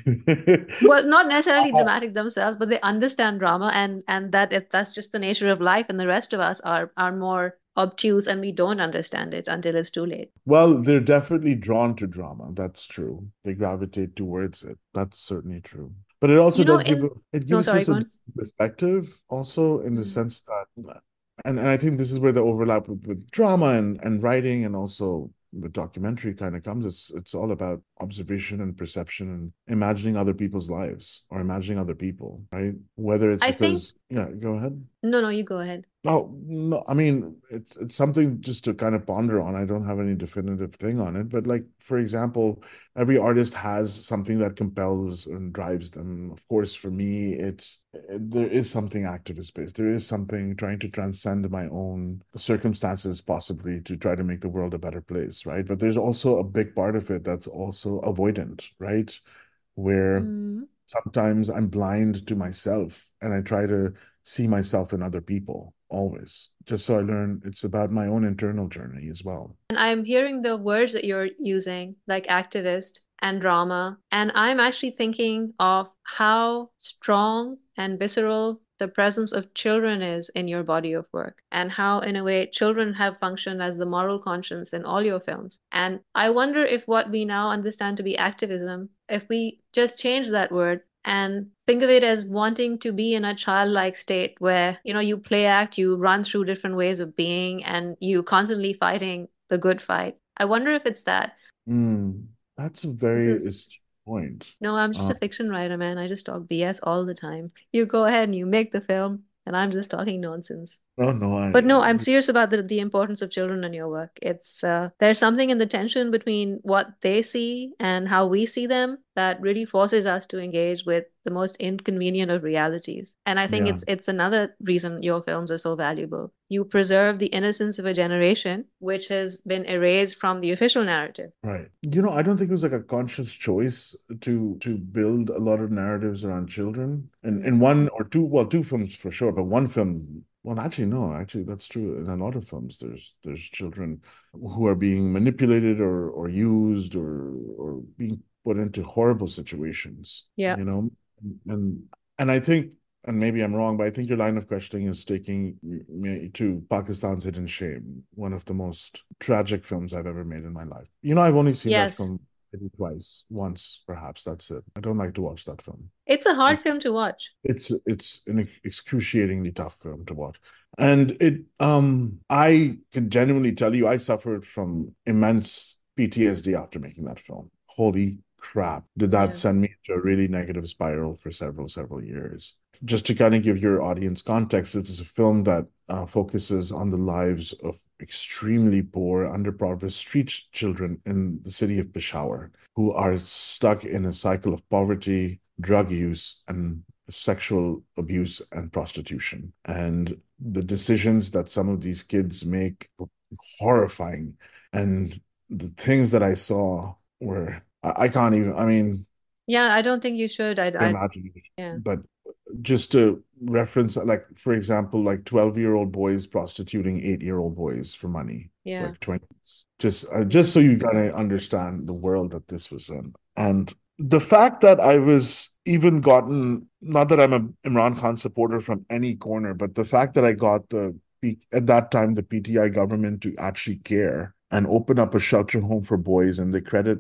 Well, not necessarily Uh, dramatic themselves, but they understand drama and and that is, that's just the nature of life, and the rest of us are are more obtuse and we don't understand it until it's too late. well, they're definitely drawn to drama. That's true. They gravitate towards it. That's certainly true. But it also You know, does give in it no, gives sorry, us go a on. perspective also in the Mm. sense that, and, and I think this is where the overlap with, with drama and, and writing and also with documentary kind of comes. It's it's all about observation and perception and imagining other people's lives or imagining other people, right? Whether it's I think because, yeah, go ahead. no, no, you go ahead. Oh, no, I mean, it's it's something just to kind of ponder on. I don't have any definitive thing on it, but like, for example, every artist has something that compels and drives them. Of course, for me, it's there is something activist based. There is something trying to transcend my own circumstances, possibly to try to make the world a better place, right? But there's also a big part of it that's also avoidant, right? Where Mm. sometimes I'm blind to myself and I try to see myself in other people always, just so I learn it's about my own internal journey as well. And I'm hearing the words that you're using, like activist and drama, and I'm actually thinking of how strong and visceral the presence of children is in your body of work, and how, in a way, children have functioned as the moral conscience in all your films. And I wonder if what we now understand to be activism, if we just change that word and think of it as wanting to be in a childlike state where, you know, you play act, you run through different ways of being, and you constantly fighting the good fight. I wonder if it's that. Mm, that's a This very is astute point. no, I'm just a Uh, fiction writer, man. I just talk B S all the time. You go ahead and you make the film, and I'm just talking nonsense. oh no, But I no, I'm serious about the, the importance of children in your work. It's uh, there's something in the tension between what they see and how we see them that really forces us to engage with the most inconvenient of realities. And I think yeah. it's it's another reason your films are so valuable. You preserve the innocence of a generation which has been erased from the official narrative. Right. You know, I don't think it was like a conscious choice to to build a lot of narratives around children. And in Mm. one or two, well, two films for sure, but one film, well, actually, no, actually, that's true. In a lot of films, there's there's children who are being manipulated or or used or or being put into horrible situations, Yeah. you know? And and I think, and maybe I'm wrong, but I think your line of questioning is taking me to Pakistan's Hidden Shame, one of the most tragic films I've ever made in my life. You know, I've only seen that Yes. film maybe twice, once perhaps. That's it. I don't like to watch that film. It's a hard It, film to watch. it's it's an excruciatingly tough film to watch. And it um I can genuinely tell you I suffered from immense P T S D after making that film. Holy crap. Did that Yeah. send me into a really negative spiral for several, several years? Just to kind of give your audience context, this is a film that uh, focuses on the lives of extremely poor, underprivileged street children in the city of Peshawar who are stuck in a cycle of poverty, drug use, and sexual abuse and prostitution. And the decisions that some of these kids make were horrifying. And the things that I saw were, I, I can't even, I mean, Yeah, I don't think you should. I, I, imagine it. yeah, But just to reference, like, for example, like twelve year old boys prostituting eight year old boys for money, yeah. like twenties, just, uh, just so you kind of understand the world that this was in. And the fact that I was even gotten, not that I'm a Imran Khan supporter from any corner, but the fact that I got the, at that time, the P T I government to actually care and open up a shelter home for boys, and they credit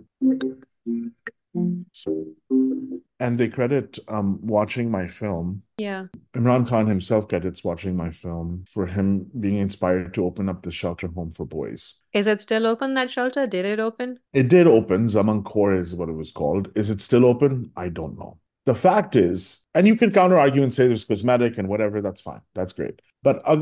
and they credit um, watching my film. Yeah. Imran Khan himself credits watching my film for him being inspired to open up the shelter home for boys. Is it still open, that shelter? Did it open? It did open. Zaman Kaur is what it was called. Is it still open? I don't know. The fact is, and you can counter argue and say it was cosmetic and whatever, that's fine. That's great. But agar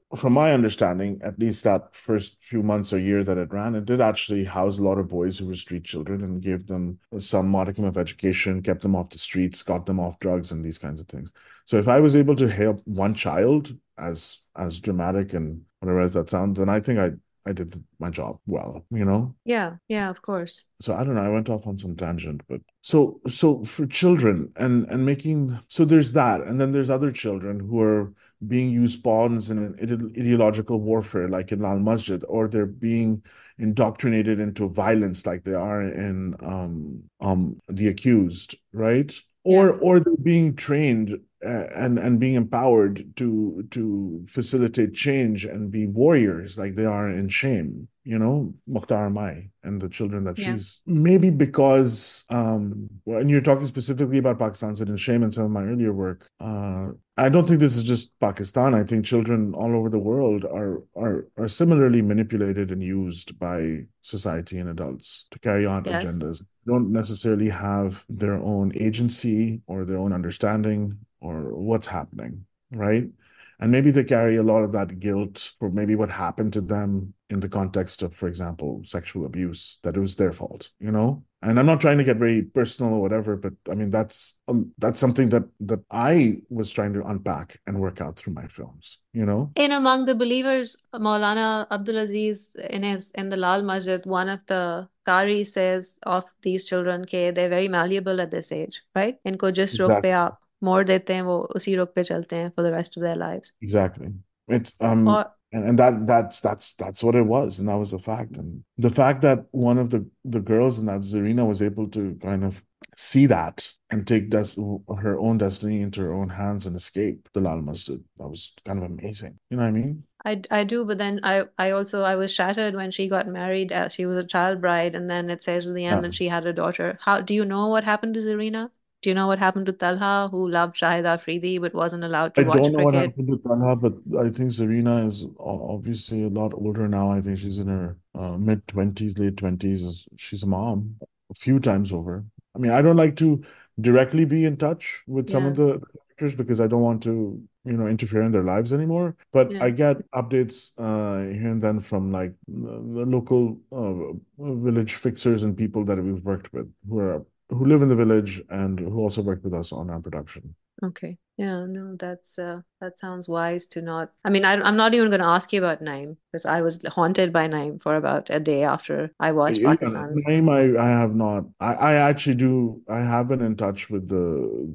from my understanding, at least that first few months or year that it ran, it did actually house a lot of boys who were street children and gave them some modicum of education, kept them off the streets, got them off drugs and these kinds of things. So if I was able to help one child, as as dramatic and whatever as that sounds, then I think I I did my job well, you know? Yeah, yeah, of course. So I don't know, I went off on some tangent, but so so for children and and making so there's that, and then there's other children who are being used pawns in an ide- ideological warfare, like in Al Masjid, or they're being indoctrinated into violence, like they are in um um The Accused, right? Yeah, Or or they're being trained uh, and and being empowered to to facilitate change and be warriors like they are in Shame, you know, Mukhtar Mai and the children that yeah. she's maybe because um well, and you're talking specifically about Pakistan Sit in Shame and some of my earlier work. Uh I don't think this is just Pakistan. I think children all over the world are are are similarly manipulated and used by society and adults to carry out Yes. agendas. They don't necessarily have their own agency or their own understanding or what's happening, right? And maybe they carry a lot of that guilt for maybe what happened to them in the context of, for example, sexual abuse, that it was their fault, you know? And I'm not trying to get very personal or whatever, but I mean that's um, that's something that that I was trying to unpack and work out through my films, you know? In Among the Believers, Maulana Abdul Aziz in his in the Lal Masjid, one of the Qari says of these children कि they're very malleable at this age, right? इनको जिस रुख पे Exactly. आप मोड़ देते हैं वो उसी रुख पे चलते हैं for the rest of their lives. Exactly. It's um और and, and that that's that's that's what it was, and that was a fact. And the fact that one of the the girls in that Zarina was able to kind of see that and take des her own destiny into her own hands and escape the Lal Masjid, that was kind of amazing. You know what I mean? I, I do, but then I, I also I was shattered when she got married. Uh, she was a child bride, and then it says at the end Yeah. that she had a daughter. How do you know what happened to Zarina? Do you know what happened to Talha, who loved Shahid Afridi but wasn't allowed to I watch don't know what cricket? happened to Talha, but I think Zarina is o- obviously a lot older now. I think she's in her uh, mid twenties, late twenties. She's a mom a few times over. I mean, I don't like to directly be in touch with some of Yeah, the characters because I don't want to, you know, interfere in their lives anymore. But yeah. I get updates uh, here and then from like the local uh, village fixers and people that we've worked with who are who live in the village and who also work with us on our production. Okay. Yeah, no, that's uh that sounds wise to not. I mean, I I'm not even going to ask you about Naim because I was haunted by Naim for about a day after I watched Yeah, Pakistan's. name I, I have not. I, I actually do. I have been in touch with the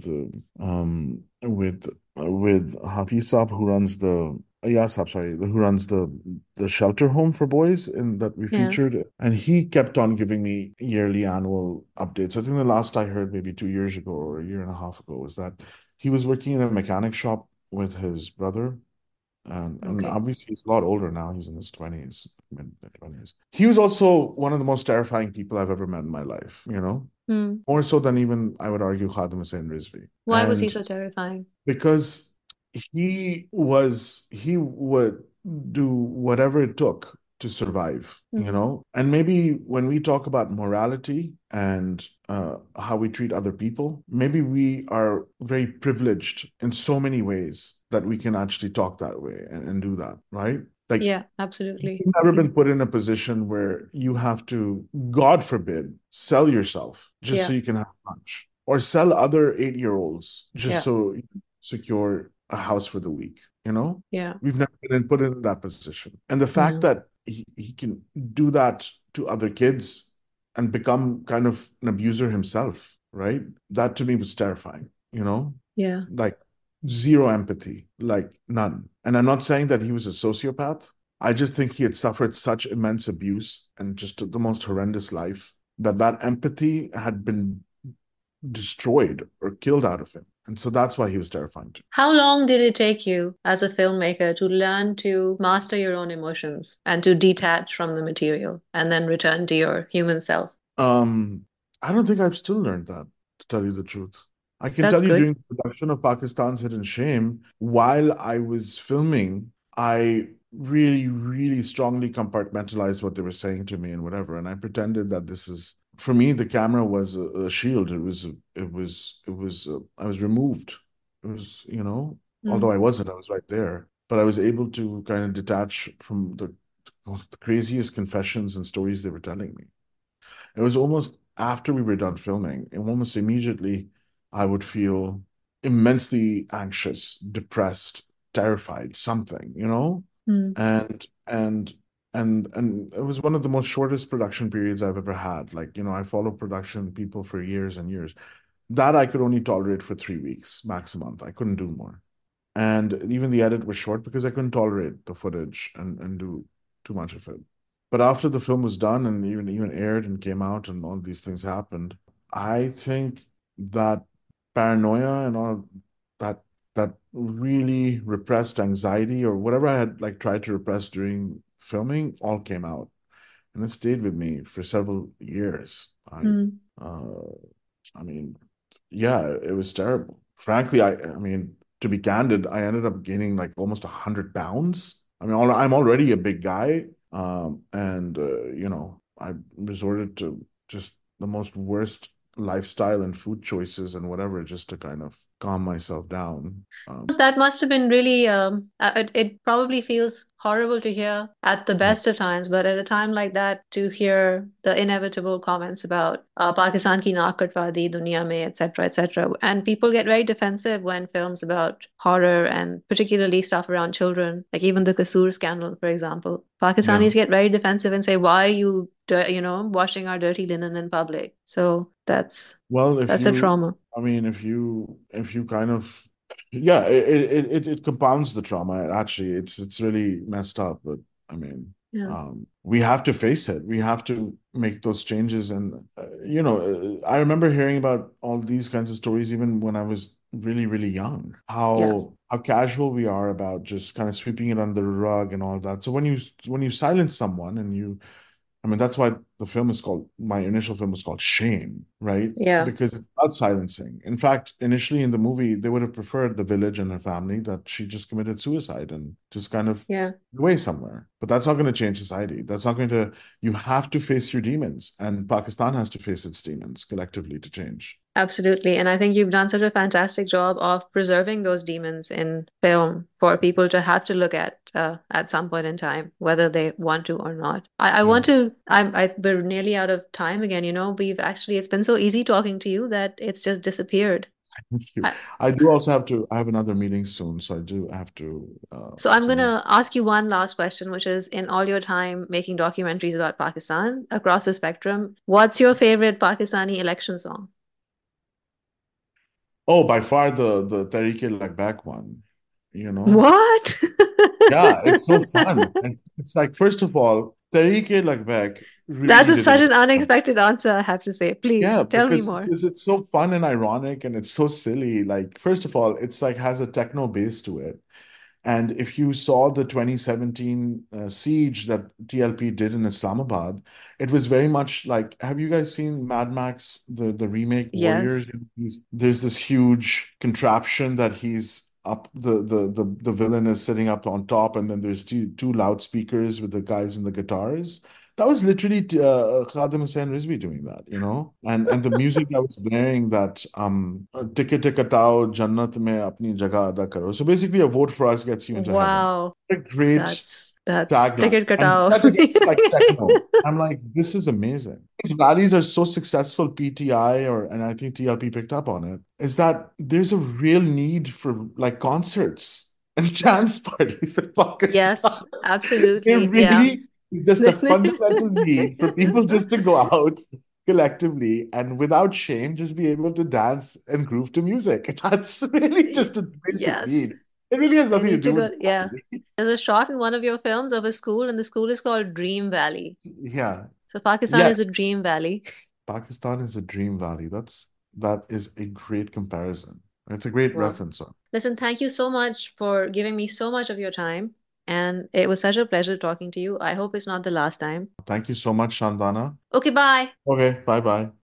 the um with uh, with Hafiz Saab who runs the yeah Saab, sorry, who runs the the shelter home for boys in that we Yeah. featured, and he kept on giving me yearly annual updates. I think the last I heard maybe two years ago or a year and a half ago was that he was working in a mechanic shop with his brother, and and Okay. obviously he's a lot older now. He's in his twenties, mid twenties. He was also one of the most terrifying people I've ever met in my life, you know, Hmm. more so than even I would argue Khadim Hussein Rizvi. Why was he And so terrifying? because he was he would do whatever it took to survive, you Hmm. know? And maybe when we talk about morality and uh, how we treat other people, maybe we are very privileged in so many ways that we can actually talk that way and, and do that, right? Like Yeah, absolutely. you've never been put in a position where you have to, God forbid, sell yourself just so Yeah, you can have lunch or sell other eight-year-olds just yeah, so you can secure a house for the week, you know? yeah, We've never been put in that position. And the fact yeah, that he, he can do that to other kids and become kind of an abuser himself, right? That to me was terrifying, you know? yeah, Like zero empathy, like none. And I'm not saying that he was a sociopath. I just think he had suffered such immense abuse and just the most horrendous life that that empathy had been destroyed or killed out of him. And so that's why he was terrifying to How long did it take you as a filmmaker to learn to master your own emotions and to detach from the material and then return to your human self? me. Um, I don't think I've still learned that, to tell you the truth. I can That's tell you good. during the production of Pakistan's Hidden Shame, while I was filming, I really, really strongly compartmentalized what they were saying to me and whatever. And I pretended that this is, for me, the camera was a, a shield. It was, a, it was, it was, uh, I was removed. It was, you know, although Mm. I wasn't, I was right there. but I was able to kind of detach from the, the craziest confessions and stories they were telling me. It was almost after we were done filming, and almost immediately, I would feel immensely anxious, depressed, terrified, something, you know? Mm. And and and and it was one of the most shortest production periods I've ever had. Like, you know, I followed production people for years and years. That I could only tolerate for three weeks, max a month. I couldn't do more. And even the edit was short because I couldn't tolerate the footage and, and do too much of it. But after the film was done and even even aired and came out and all these things happened, I think that paranoia and all that that really repressed anxiety or whatever I had like tried to repress during filming all came out. And it stayed with me for several years. I Mm. uh I mean, yeah, it was terrible. Frankly, I I mean, to be candid, I ended up gaining like almost a hundred pounds. I mean, al- I'm already a big guy, um, and uh, you know, I resorted to just the most worst lifestyle and food choices and whatever just to kind of calm myself down. Um, That must have been really, um, uh, it, it probably feels horrible to hear at the yeah, best of times, but at a time like that, to hear the inevitable comments about uh, Pakistan ki naak katwa di duniya mein, et cetera, et cetera. And people get very defensive when films about horror and particularly stuff around children, like even the Kasoor scandal, for example. yeah. Pakistanis get very defensive and say, "Why are you, dir- you know, washing our dirty linen in public?" So that's Well, if that's a you, trauma. I mean, if you, if you kind of, yeah, it it it, it compounds the trauma. Actually, it's it's really messed up. But I mean, Yeah. um, we have to face it. We have to make those changes. And uh, you know, uh, I remember hearing about all these kinds of stories even when I was really, really young. Yeah. How how casual we are about just kind of sweeping it under the rug and all that. So when you when you silence someone and you I mean, that's why the film is called, my initial film was called Shame, right? Yeah. Because it's about silencing. In fact, initially in the movie, they would have preferred the village and her family that she just committed suicide and just kind of Yeah. away somewhere. But that's not going to change society. That's not going to, you have to face your demons, and Pakistan has to face its demons collectively to change. Absolutely. And I think you've done such a fantastic job of preserving those demons in film for people to have to look at uh, at some point in time, whether they want to or not. I, I Yeah. want to, I'm, I, we're nearly out of time again. You know, we've actually, it's been so easy talking to you that it's just disappeared. Thank you. I, I do also have to, I have another meeting soon, so I do have to uh so I'm to going leave. to ask you one last question, which is in all your time making documentaries about Pakistan across the spectrum, what's your favorite Pakistani election song? Oh, by far the the Tariq-e-Lagbak one, you know? What? Yeah, it's so fun. And it's like, first of all, Tariq-e-Lagbak That's really a, did a such an good job. unexpected answer, I have to say. Please Yeah, tell me because more. because it's so fun and ironic and it's so silly. Like, first of all, it's like has a techno base to it. And if you saw the twenty seventeen uh, siege that T L P did in Islamabad, it was very much like, have you guys seen Mad Max, the, the remake Warriors? Yes. He's, there's this huge contraption that he's up, the, the, the, the villain is sitting up on top, and then there's two, two loudspeakers with the guys and the guitars. That was literally uh, Khadim Hussain Rizvi doing that, you know? And and the music that was blaring that um ticket katao jannat mein apni jagah ada karo. So basically a vote for us gets you into heaven. Wow. A great That's that's tagline. ticket And it's katao. set against like techno. I'm like, this is amazing. These rallies are so successful, P T I or and I think T L P picked up on it, is that there's a real need for like concerts and dance parties in Yes, Pakistan. There absolutely. Yeah. really is just a fundamental need for people just to go out collectively and without shame, just be able to dance and groove to music. That's really just a basic Yes. need. It really has They nothing to need to do with go. Yeah. morality. There's a shot in one of your films of a school, and the school is called Dream Valley. Yeah. So Pakistan is a Yes. dream valley. Pakistan is a dream valley. That's that is a great comparison. It's a great Well, reference. listen, thank you so much for giving me so much of your time. And it was such a pleasure talking to you. I hope it's not the last time. Thank you so much, Shandana. Okay, bye. Okay, bye bye.